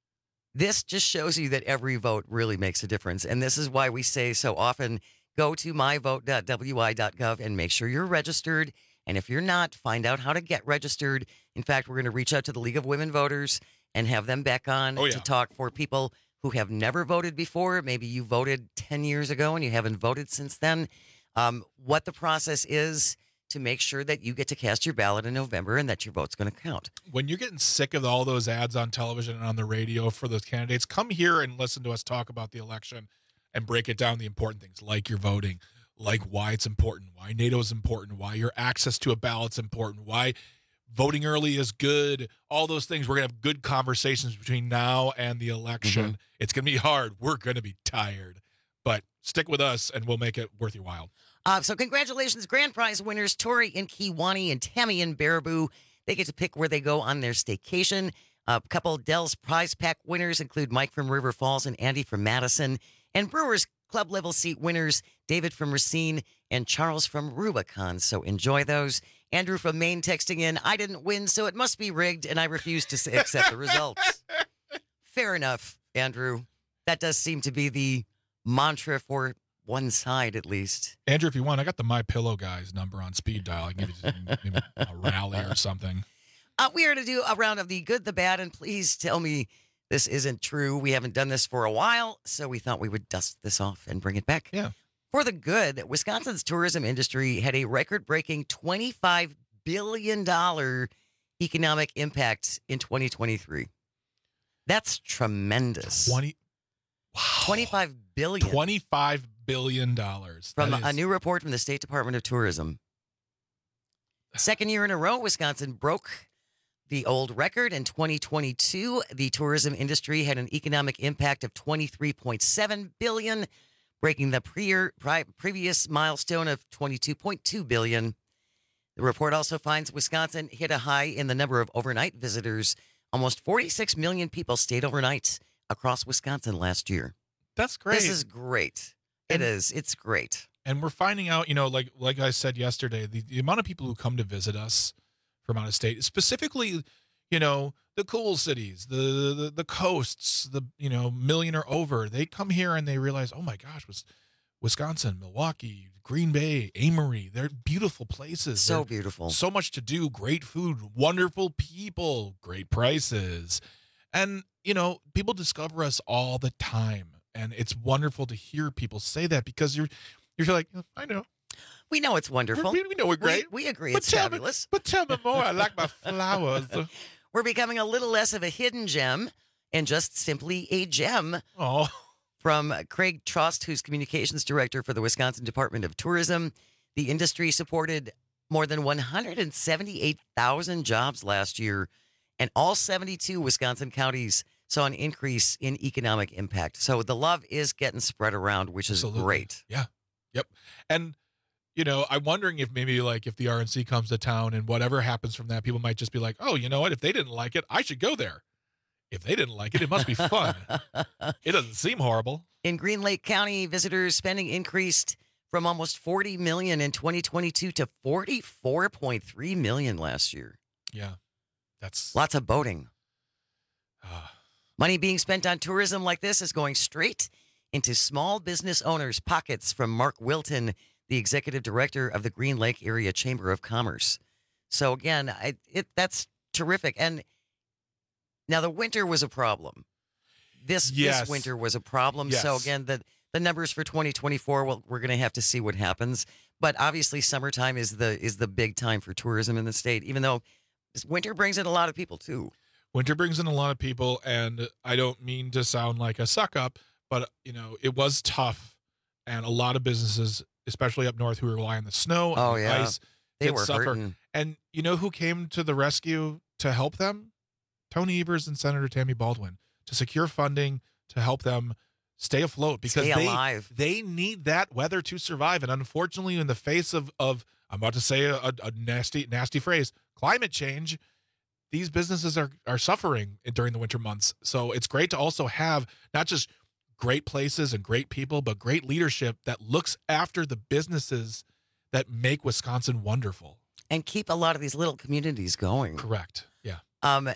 This just shows you that every vote really makes a difference. And this is why we say so often, go to my vote dot w i dot gov and make sure you're registered. And if you're not, find out how to get registered. In fact, we're going to reach out to the League of Women Voters and have them back on Oh, yeah. to talk for people who have never voted before. Maybe you voted ten years ago and you haven't voted since then. Um, what the process is to make sure that you get to cast your ballot in November and that your vote's going to count. When you're getting sick of all those ads on television and on the radio for those candidates, come here and listen to us talk about the election and break it down, the important things like your voting, like why it's important, why NATO is important, why your access to a ballot's important, why voting early is good, all those things. We're going to have good conversations between now and the election. Mm-hmm. It's going to be hard. We're going to be tired. But stick with us and we'll make it worth your while. Uh, so congratulations, grand prize winners, Tori in Kiwani and Tammy in Baraboo. They get to pick where they go on their staycation. A couple Dell's prize pack winners include Mike from River Falls and Andy from Madison. And Brewers Club level seat winners, David from Racine and Charles from Rubicon. So enjoy those. Andrew from Maine texting in, I didn't win, so it must be rigged, and I refuse to s- accept the results. Fair enough, Andrew. That does seem to be the mantra for one side, at least. Andrew, if you want, I got the My Pillow guy's number on speed dial. I can give you maybe a rally or something. Uh, we are to do a round of the good, the bad, and please tell me this isn't true. We haven't done this for a while, so we thought we would dust this off and bring it back. Yeah. For the good, Wisconsin's tourism industry had a record-breaking twenty-five billion dollars economic impact in twenty twenty-three. That's tremendous. twenty Wow. twenty-five billion dollars. twenty-five billion dollars. From That a is- new report from the State Department of Tourism. Second year in a row, Wisconsin broke the old record. In twenty twenty-two, the tourism industry had an economic impact of twenty-three point seven billion dollars, breaking the pre- pri- previous milestone of twenty-two point two billion dollars. The report also finds Wisconsin hit a high in the number of overnight visitors. Almost forty-six million people stayed overnight across Wisconsin last year. That's great. This is great. It is. It's great. And we're finding out, you know, like like I said yesterday, the, the amount of people who come to visit us from out of state, specifically, you know, the cool cities, the the, the coasts, the, you know, million or over, they come here and they realize, oh my gosh, was Wisconsin, Milwaukee, Green Bay, Amory, they're beautiful places. So They're beautiful. So much to do, great food, wonderful people, great prices. And, you know, people discover us all the time. And it's wonderful to hear people say that because you're you're like, I know. We know it's wonderful. We, we know we're great. We, we agree But it's tell me- fabulous. but tell me more. I like my flowers. We're becoming a little less of a hidden gem and just simply a gem. Oh. From Craig Trost, who's communications director for the Wisconsin Department of Tourism. The industry supported more than one hundred seventy-eight thousand jobs last year, and all seventy-two Wisconsin counties saw an increase in economic impact. So the love is getting spread around, which is Absolutely. great. Yeah. Yep. And, you know, I'm wondering if maybe like if the R N C comes to town and whatever happens from that, people might just be like, oh, you know what? If they didn't like it, I should go there. If they didn't like it, it must be fun. It doesn't seem horrible. In Green Lake County, visitors spending increased from almost forty million dollars in twenty twenty-two to forty-four point three million dollars last year. Yeah. That's lots of boating. Uh, Money being spent on tourism like this is going straight into small business owners' pockets. From Mark Wilton, the executive director of the Green Lake Area Chamber of Commerce. So again, I, it that's terrific. And now the winter was a problem. This Yes. this winter was a problem. So Yes. again, the the numbers for twenty twenty-four, well, we're going to have to see what happens. But obviously, summertime is the is the big time for tourism in the state. Even though this winter brings in a lot of people too. Winter brings in a lot of people, and I don't mean to sound like a suck up, but you know it was tough, and a lot of businesses, especially up north, who rely on the snow and Oh, the yeah. ice, They did were suffer. hurting. And you know who came to the rescue to help them? Tony Evers and Senator Tammy Baldwin to secure funding to help them stay afloat because Stay they alive. they need that weather to survive. And unfortunately, in the face of of I'm about to say a, a nasty nasty phrase, climate change, these businesses are are suffering during the winter months. So it's great to also have not just great places and great people, but great leadership that looks after the businesses that make Wisconsin wonderful. And keep a lot of these little communities going. Correct. Yeah. Um,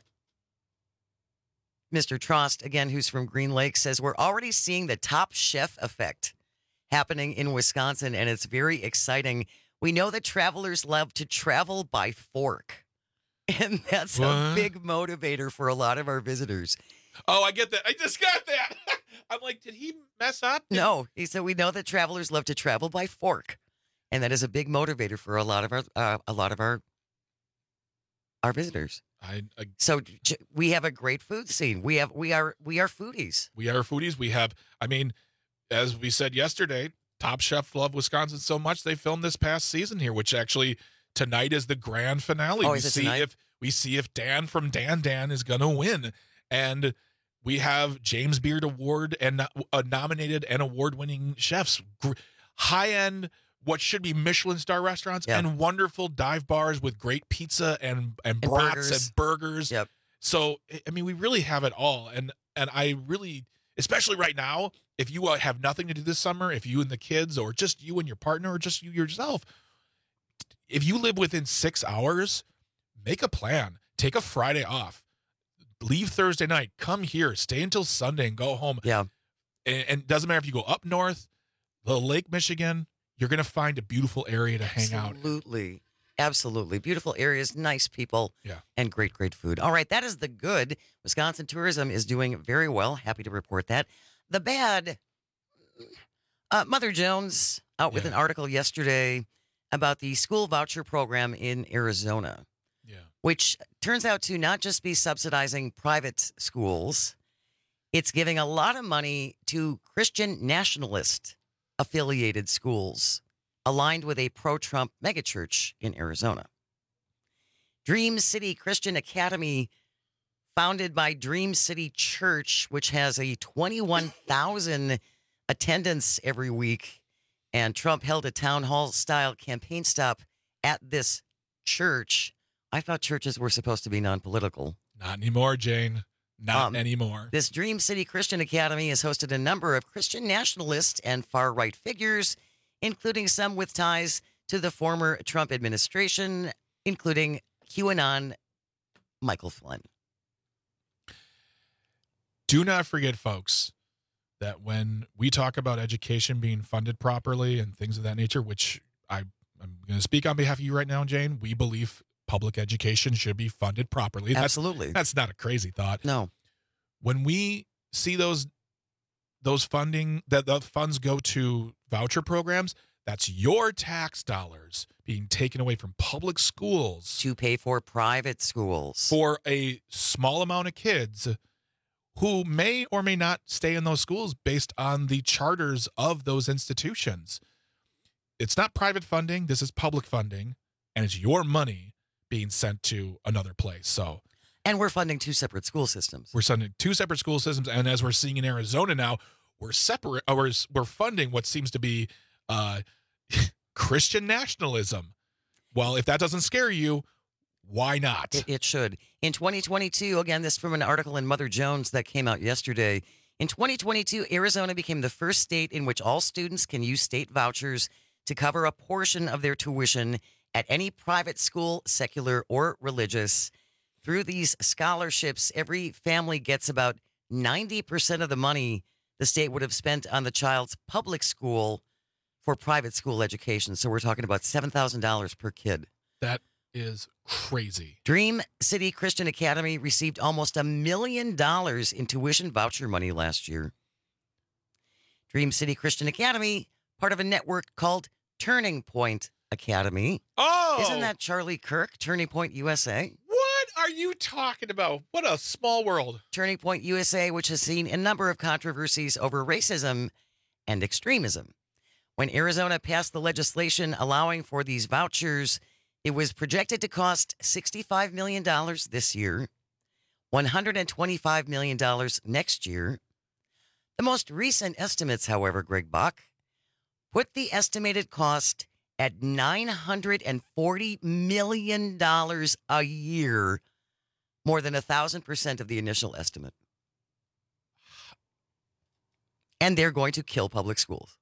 Mister Trost, again, who's from Green Lake, says we're already seeing the Top Chef effect happening in Wisconsin, and it's very exciting. We know that travelers love to travel by fork, and that's a What? big motivator for a lot of our visitors. Oh, I get that. I just got that. I'm like, did he mess up? No, he said we know that travelers love to travel by fork, and that is a big motivator for a lot of our uh, a lot of our our visitors. I, I So j- we have a great food scene. We have we are we are foodies. We are foodies. We have, I mean, as we said yesterday, Top Chef love Wisconsin so much they filmed this past season here, which actually tonight is the grand finale. Oh, we is it see tonight? if we see if Dan from Dan Dan is gonna win, and we have James Beard Award and uh, nominated and award winning chefs, Gr- high end. What should be Michelin star restaurants Yeah. and wonderful dive bars with great pizza and and, And brats burgers. and burgers. Yep. So I- I mean, we really have it all, and and I really, especially right now, if you uh, have nothing to do this summer, if you and the kids, or just you and your partner, or just you yourself, if you live within six hours, make a plan. Take a Friday off. Leave Thursday night. Come here. Stay until Sunday and go home. Yeah. And, and it doesn't matter if you go up north, the Lake Michigan. You're going to find a beautiful area to hang out. Absolutely. Absolutely. Beautiful areas, nice people, Yeah. and great, great food. All right, that is the good. Wisconsin tourism is doing very well. Happy to report that. The bad, uh, Mother Jones out with Yeah. an article yesterday about the school voucher program in Arizona, Yeah. which turns out to not just be subsidizing private schools, it's giving a lot of money to Christian nationalist affiliated schools aligned with a pro-Trump megachurch in Arizona. Dream City Christian Academy, founded by Dream City Church, which has a twenty-one thousand attendance every week, and Trump held a town hall style campaign stop at this church. I thought churches were supposed to be non-political. Not anymore, Jane. Not Um, anymore. This Dream City Christian Academy has hosted a number of Christian nationalist and far-right figures, including some with ties to the former Trump administration, including QAnon Michael Flynn. Do not forget, folks, that when we talk about education being funded properly and things of that nature, which I, I'm going to speak on behalf of you right now, Jane, we believe public education should be funded properly. That's, Absolutely. That's not a crazy thought. No. When we see those those funding, that the funds go to voucher programs, that's your tax dollars being taken away from public schools to pay for private schools for a small amount of kids who may or may not stay in those schools based on the charters of those institutions. It's not private funding. This is public funding, and it's your money being sent to another place. So, and we're funding two separate school systems. We're funding two separate school systems, and as we're seeing in Arizona now, we're separate. Or we're, we're funding what seems to be uh, Christian nationalism. Well, if that doesn't scare you, why not? It, it should. In twenty twenty-two, again, this from an article in Mother Jones that came out yesterday. In twenty twenty-two, Arizona became the first state in which all students can use state vouchers to cover a portion of their tuition at any private school, secular or religious. Through these scholarships, every family gets about ninety percent of the money the state would have spent on the child's public school for private school education. So we're talking about seven thousand dollars per kid. That is crazy. Dream City Christian Academy received almost a million dollars in tuition voucher money last year. Dream City Christian Academy, part of a network called Turning Point Academy. Oh! Isn't that Charlie Kirk, Turning Point U S A? What are you talking about? What a small world. Turning Point U S A, which has seen a number of controversies over racism and extremism. When Arizona passed the legislation allowing for these vouchers, it was projected to cost sixty-five million dollars this year, one hundred twenty-five million dollars next year. The most recent estimates, however, Greg Bach, put the estimated cost at nine hundred forty million dollars a year, more than one thousand percent of the initial estimate. And they're going to kill public schools.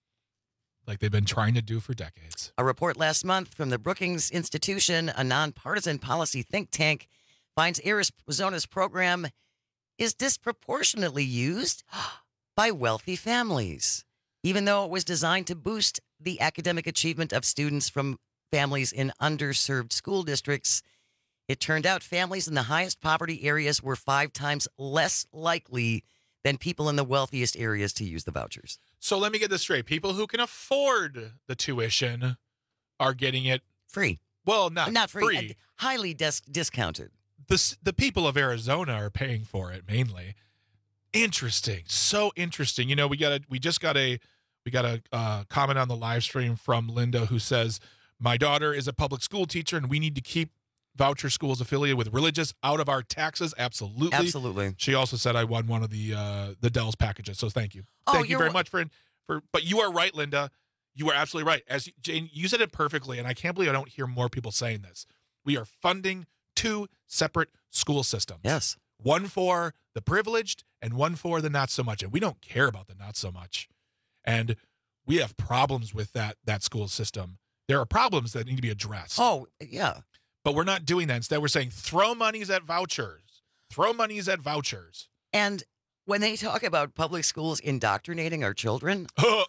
Like they've been trying to do for decades. A report last month from the Brookings Institution, a nonpartisan policy think tank, finds Arizona's program is disproportionately used by wealthy families, even though it was designed to boost the academic achievement of students from families in underserved school districts. It turned out families in the highest poverty areas were five times less likely than people in the wealthiest areas to use the vouchers. So let me get this straight. People who can afford the tuition are getting it free. Well, not, Not free, free. uh, highly dis- discounted. The, the people of Arizona are paying for it mainly. Interesting. So interesting. You know, we got a, we just got a, we got a uh, comment on the live stream from Linda who says, my daughter is a public school teacher and we need to keep voucher schools affiliated with religious out of our taxes. Absolutely. Absolutely. She also said I won one of the uh, the Dell's packages. So thank you. Oh, thank you you're very wel- much for, for, but you are right, Linda. You are absolutely right. As you, Jane, you said it perfectly. And I can't believe I don't hear more people saying this. We are funding two separate school systems. Yes. One for the privileged and one for the not so much. And we don't care about the not so much. And we have problems with that that school system. There are problems that need to be addressed. Oh, yeah. But we're not doing that. Instead, we're saying throw monies at vouchers. Throw monies at vouchers. And when they talk about public schools indoctrinating our children,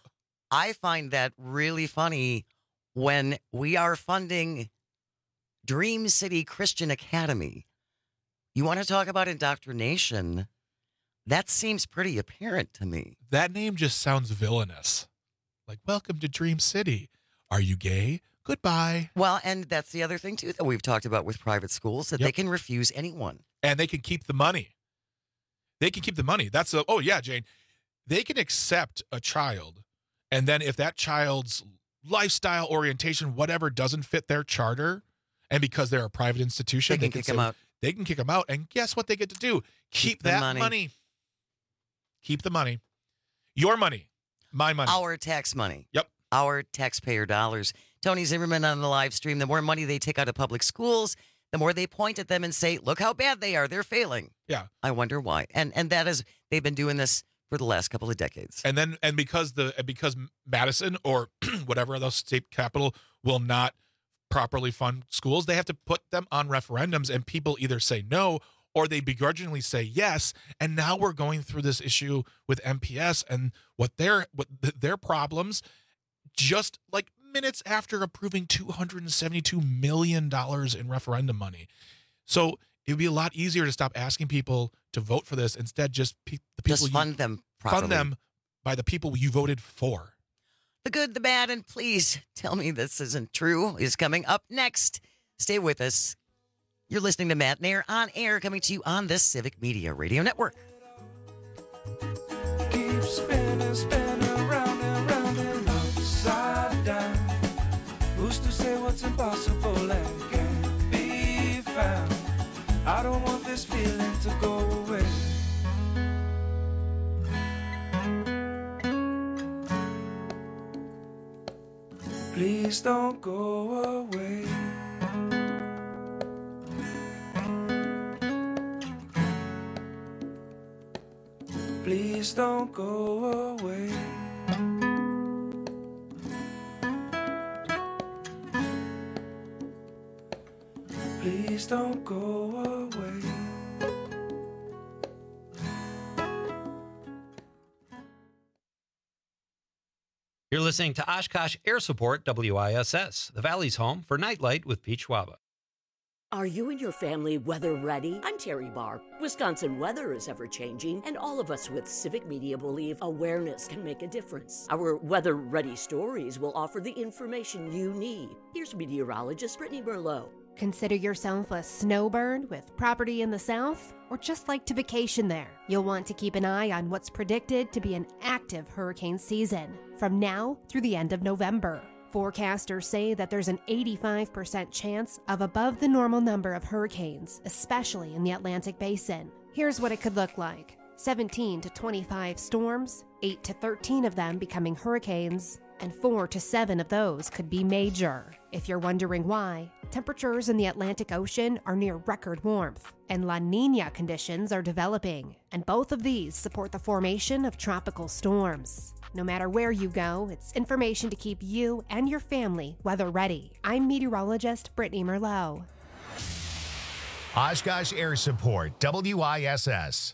I find that really funny when we are funding Dream City Christian Academy. You want to talk about indoctrination? That seems pretty apparent to me. That name just sounds villainous. Like, welcome to Dream City. Are you gay? Goodbye. Well, and that's the other thing, too, that we've talked about with private schools, that Yep. they can refuse anyone. And they can keep the money. They can keep the money. That's a, oh, yeah, Jane. They can accept a child. And then if that child's lifestyle, orientation, whatever, doesn't fit their charter, and because they're a private institution, They can kick 'em say- out. They can kick them out. And guess what they get to do? Keep, the that money. money. Keep the money. Your money. My money. Our tax money. Yep. Our taxpayer dollars. Tony Zimmerman on the live stream, the more money they take out of public schools, the more they point at them and say, look how bad they are. They're failing. Yeah. I wonder why. And and that is, they've been doing this for the last couple of decades. And then, and because the and because Madison or whatever the state capital will not properly fund schools, they have to put them on referendums, and people either say no or they begrudgingly say yes. And now we're going through this issue with M P S and what their what th- their problems, just like minutes after approving two hundred seventy-two million dollars in referendum money. So it would be a lot easier to stop asking people to vote for this. Instead, just pe- the people Just you- fund them properly. fund them by the people you voted for. The good, the bad, and please tell me this isn't true is coming up next. Stay with us. You're listening to Matt Nair on air, coming to you on the Civic Media Radio Network. Keep spinning, spinning round and round and upside down. Who's to say what's impossible and can't be found? I don't want this feeling to go away. Please don't go away. Please don't go away. Please don't go away. You're listening to Oshkosh Air Support W I S S, the Valley's home for Nightlight with Pete Schwaba. Are you and your family weather ready? I'm Terry Barr. Wisconsin weather is ever changing, and all of us with Civic Media believe awareness can make a difference. Our weather ready stories will offer the information you need. Here's meteorologist Brittany Merlot. Consider yourself a snowbird with property in the south, or just like to vacation there. You'll want to keep an eye on what's predicted to be an active hurricane season from now through the end of November. Forecasters say that there's an eighty-five percent chance of above the normal number of hurricanes, especially in the Atlantic Basin. Here's what it could look like. seventeen to twenty-five storms, eight to thirteen of them becoming hurricanes, and four to seven of those could be major. If you're wondering why, temperatures in the Atlantic Ocean are near record warmth, and La Niña conditions are developing, and both of these support the formation of tropical storms. No matter where you go, it's information to keep you and your family weather ready. I'm meteorologist Brittany Merlot. Oshkosh Air Support, W I S S.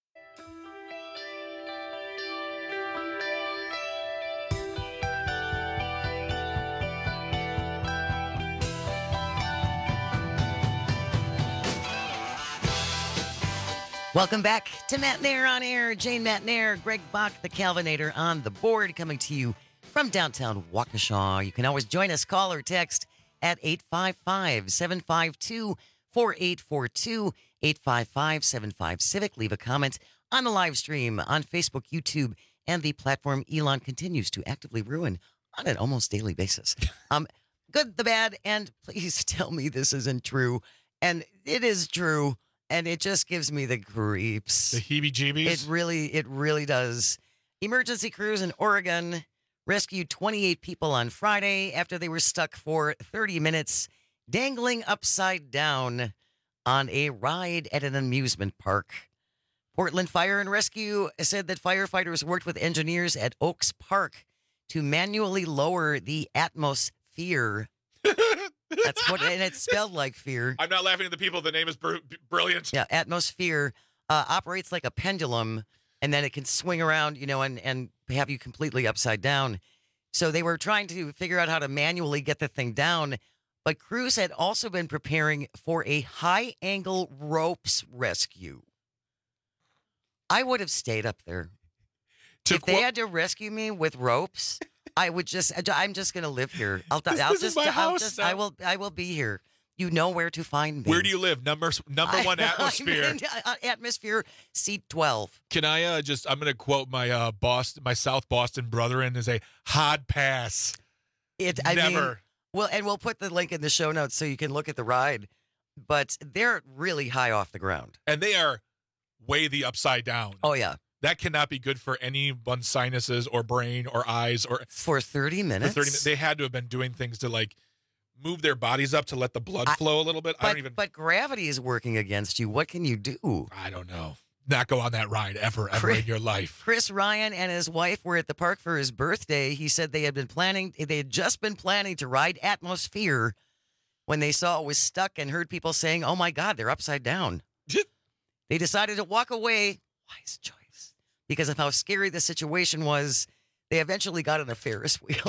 Welcome back to Matt Nair on Air. Jane Matt Nair, Greg Bach, the Calvinator on the board, coming to you from downtown Waukesha. You can always join us, call or text at eight five five, seven five two, four eight four two, eight five five, seven five Civic. Leave a comment on the live stream on Facebook, YouTube, and the platform Elon continues to actively ruin on an almost daily basis. Um, good, the bad, and please tell me this isn't true. And it is true. And it just gives me the creeps. The heebie-jeebies? It really, it really does. Emergency crews in Oregon rescued twenty-eight people on Friday after they were stuck for thirty minutes dangling upside down on a ride at an amusement park. Portland Fire and Rescue said that firefighters worked with engineers at Oaks Park to manually lower the atmosphere. That's what, and it's spelled like fear. I'm not laughing at the people. The name is br- brilliant. Yeah, atmosphere uh, operates like a pendulum, and then it can swing around, you know, and, and have you completely upside down. So they were trying to figure out how to manually get the thing down, but crews had also been preparing for a high-angle ropes rescue. I would have stayed up there. To if qu- they had to rescue me with ropes, I would just, I'm just going to live here. I'll, This- I'll this just, is my I'll house just, now. I will, I will be here. You know where to find me. Where do you live? Number number one I- atmosphere. I'm in, uh, atmosphere, seat twelve. Can I uh, just? I'm going to quote my uh, Boston, my South Boston brethren as a hard pass. It, I Never. mean, well, and we'll put the link in the show notes so you can look at the ride. But they're really high off the ground. And they are way the upside down. Oh yeah, that cannot be good for anyone's sinuses or brain or eyes or for thirty minutes. For thirty minutes, they had to have been doing things to like move their bodies up to let the blood flow a little bit. But, I don't even. but gravity is working against you. What can you do? I don't know. Not go on that ride ever, ever Chris- in your life. Chris Ryan and his wife were at the park for his birthday. He said they had been planning, they had just been planning to ride Atmosphere when they saw it was stuck and heard people saying, oh my God, they're upside down. They decided to walk away. Wise choice. Because of how scary the situation was, they eventually got on a Ferris wheel.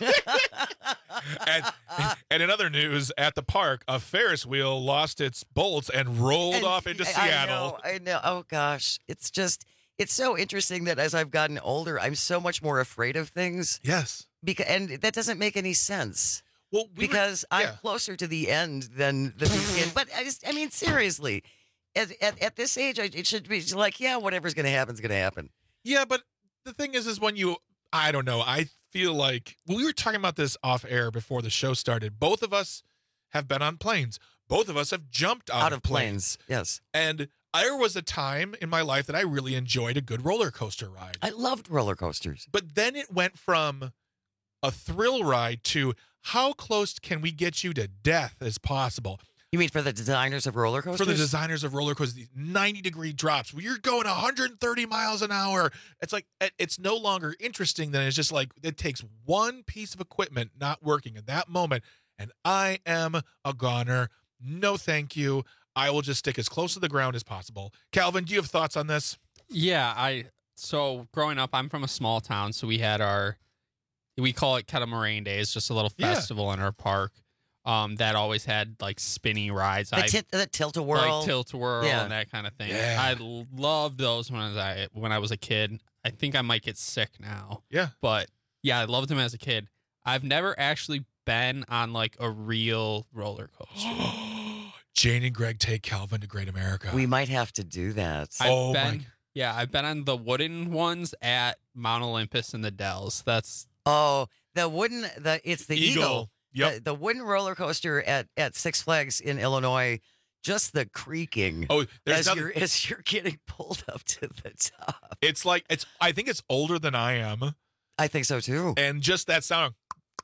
and, and in other news, at the park, a Ferris wheel lost its bolts and rolled And off into I- Seattle. I know, I know. Oh gosh, it's just it's so interesting that as I've gotten older, I'm so much more afraid of things. Yes, because and that doesn't make any sense. Well, we because were, I'm yeah. closer to the end than the beginning. But I just, I mean, seriously, at at, at this age, I, it should be like, yeah, whatever's going to happen is going to happen. Yeah, but the thing is, is when you, I don't know, I feel like well, we were talking about this off air before the show started. Both of us have been on planes. Both of us have jumped out, Out of planes, yes. And there was a time in my life that I really enjoyed a good roller coaster ride. I loved roller coasters. But then it went from a thrill ride to how close can we get you to death as possible? You mean for the designers of roller coasters? For the designers of roller coasters, these ninety degree drops where you're going one hundred thirty miles an hour. It's like, it's no longer interesting than it's just like, it takes one piece of equipment not working in that moment. And I am a goner. No, thank you. I will just stick as close to the ground as possible. Calvin, do you have thoughts on this? Yeah, I, so growing up, I'm from a small town. So we had our we call it Catamaran Day. It's just a little Yeah. festival in our park. Um, that always had like spinning rides. The, I tit- the tilt-a-whirl. like tilt-a-whirl Yeah. and that kind of thing. Yeah. I loved those when I was I, when I was a kid. I think I might get sick now. Yeah. But yeah, I loved them as a kid. I've never actually been on like a real roller coaster. Jane and Greg take Calvin to Great America. We might have to do that. I've Oh, my been, yeah, I've been on the wooden ones at Mount Olympus in the Dells. That's Oh, the wooden, the it's the Eagle. Eagle. Yep. The, the wooden roller coaster at, at Six Flags in Illinois, just the creaking Oh, there's as nothing- you're as you're getting pulled up to the top. It's like it's. I think it's older than I am, I think so too. and just that sound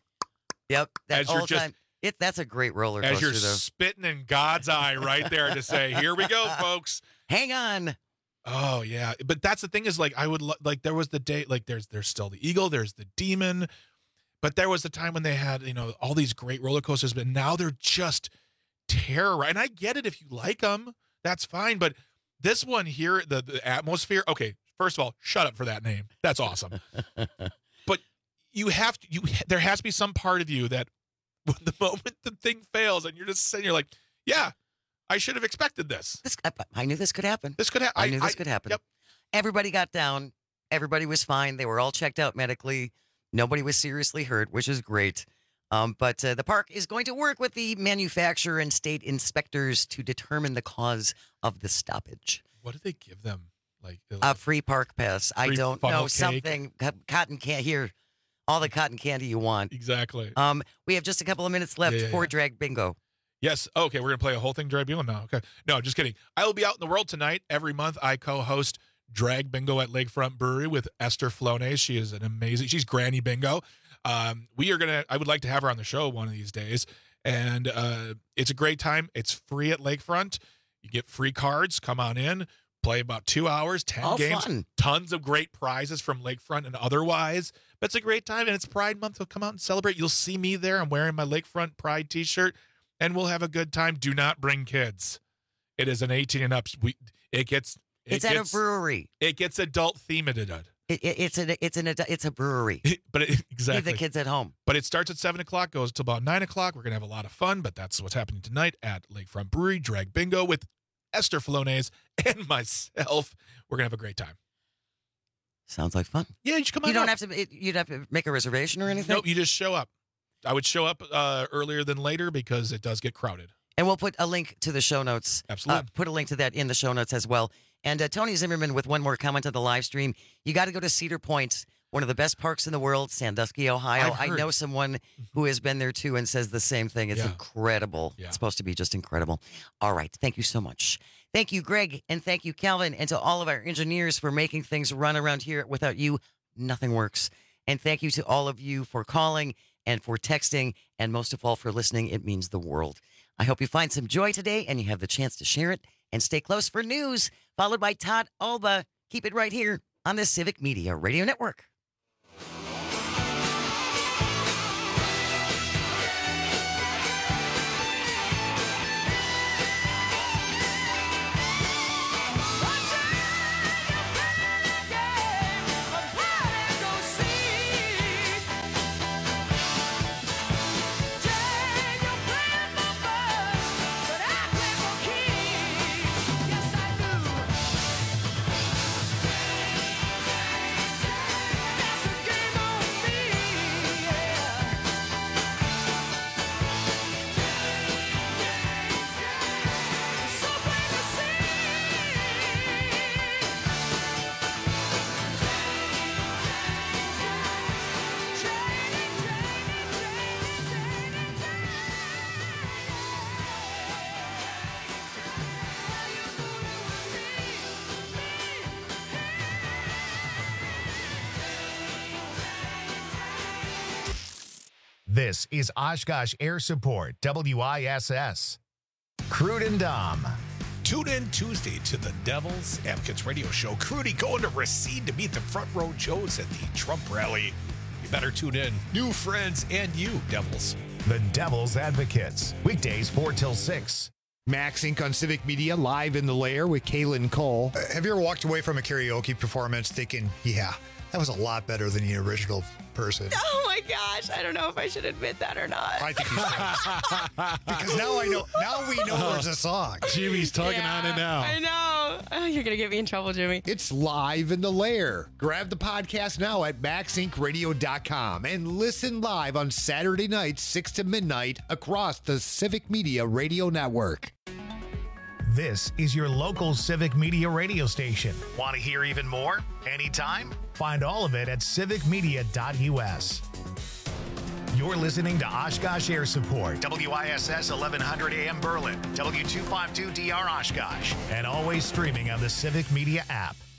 Yep, that as you're whole just- time. It that's a great roller as coaster you're though. spitting in God's eye right there to say, "Here we go, folks." Hang on. Oh yeah, but that's the thing is like I would lo- like there was the day like there's there's still the Eagle, there's the Demon, but there was the time when they had you know all these great roller coasters, but now they're just terror. And I get it if you like them, that's fine. But this one here, the the atmosphere. Okay, first of all, shut up for that name. That's awesome. But you have to you there has to be some part of you that when the moment the thing fails and you're just sitting, you're like, yeah, I should have expected this. This, I, I knew this could happen. This could happen. I knew this could happen. Yep. Everybody got down. Everybody was fine. They were all checked out medically. Nobody was seriously hurt, which is great. Um, but uh, the park is going to work with the manufacturer and state inspectors to determine the cause of the stoppage. What did they give them? Like A free park pass. I Free don't funnel know. cake? Something. co- Cotton candy here. All the cotton candy you want. Exactly. Um, we have just a couple of minutes left Yeah, yeah, for yeah. drag bingo. Yes. Okay, we're gonna play a whole thing drag bingo now. Okay. No, just kidding. I will be out in the world tonight. Every month, I co-host drag bingo at Lakefront Brewery with Esther Flonez. She is an amazing. She's Granny Bingo. Um, we are gonna. I would like to have her on the show one of these days, and uh, it's a great time. It's free at Lakefront. You get free cards. Come on in. Play about two hours, ten All games, fun. tons of great prizes from Lakefront and otherwise. But it's a great time, and it's Pride Month. So come out and celebrate. You'll see me there. I'm wearing my Lakefront Pride T-shirt, and we'll have a good time. Do not bring kids. It is an eighteen and up. We it gets. It It's at gets, a brewery. It gets adult themed. It, it, it's an it's an it's a brewery. But it, exactly. Leave the kids at home. But it starts at seven o'clock, goes till about nine o'clock. We're gonna have a lot of fun. But that's what's happening tonight at Lakefront Brewery Drag Bingo with Esther Flonez and myself. We're gonna have a great time. Sounds like fun. Yeah, you should come on You don't out. have to. It, you'd have to make a reservation or anything. Nope, you just show up. I would show up uh, earlier than later because it does get crowded. And we'll put a link to the show notes. Absolutely. Uh, put a link to that in the show notes as well. And uh, Tony Zimmerman with one more comment on the live stream. You got to go to Cedar Point, one of the best parks in the world, Sandusky, Ohio. I've I heard. know someone who has been there too and says the same thing. It's Yeah. incredible. Yeah. It's supposed to be just incredible. All right. Thank you so much. Thank you, Greg. And thank you, Calvin. And to all of our engineers for making things run around here. Without you, nothing works. And thank you to all of you for calling and for texting. And most of all, for listening. It means the world. I hope you find some joy today and you have the chance to share it. And stay close for news, followed by Todd Alba. Keep it right here on the Civic Media Radio Network. This is Oshkosh Air Support, W I S S. Crude and Dom. Tune in Tuesday to the Devils Advocates Radio Show. Crudy going to Racine to meet the Front Row Joes at the Trump rally. You better tune in. New friends and you, Devils. The Devil's Advocates. Weekdays four till six. Max Incorporated on Civic Media, live in the lair with Kaylin Cole. Uh, have you ever walked away from a karaoke performance thinking, yeah, That was a lot better than the original person. Oh my gosh, I don't know if I should admit that or not. I think you should. Because now I know. Now we know there's a song. Jimmy's tugging Yeah, on it now. I know. Oh, you're gonna get me in trouble, Jimmy. It's live in the lair. Grab the podcast now at max inc radio dot com and listen live on Saturday nights, six to midnight, across the Civic Media Radio Network. This is your local Civic Media radio station. Want to hear even more? Anytime? Find all of it at civic media dot u s. You're listening to Oshkosh Air Support, W I S S eleven hundred A M Berlin, W two fifty-two D R Oshkosh, and always streaming on the Civic Media app.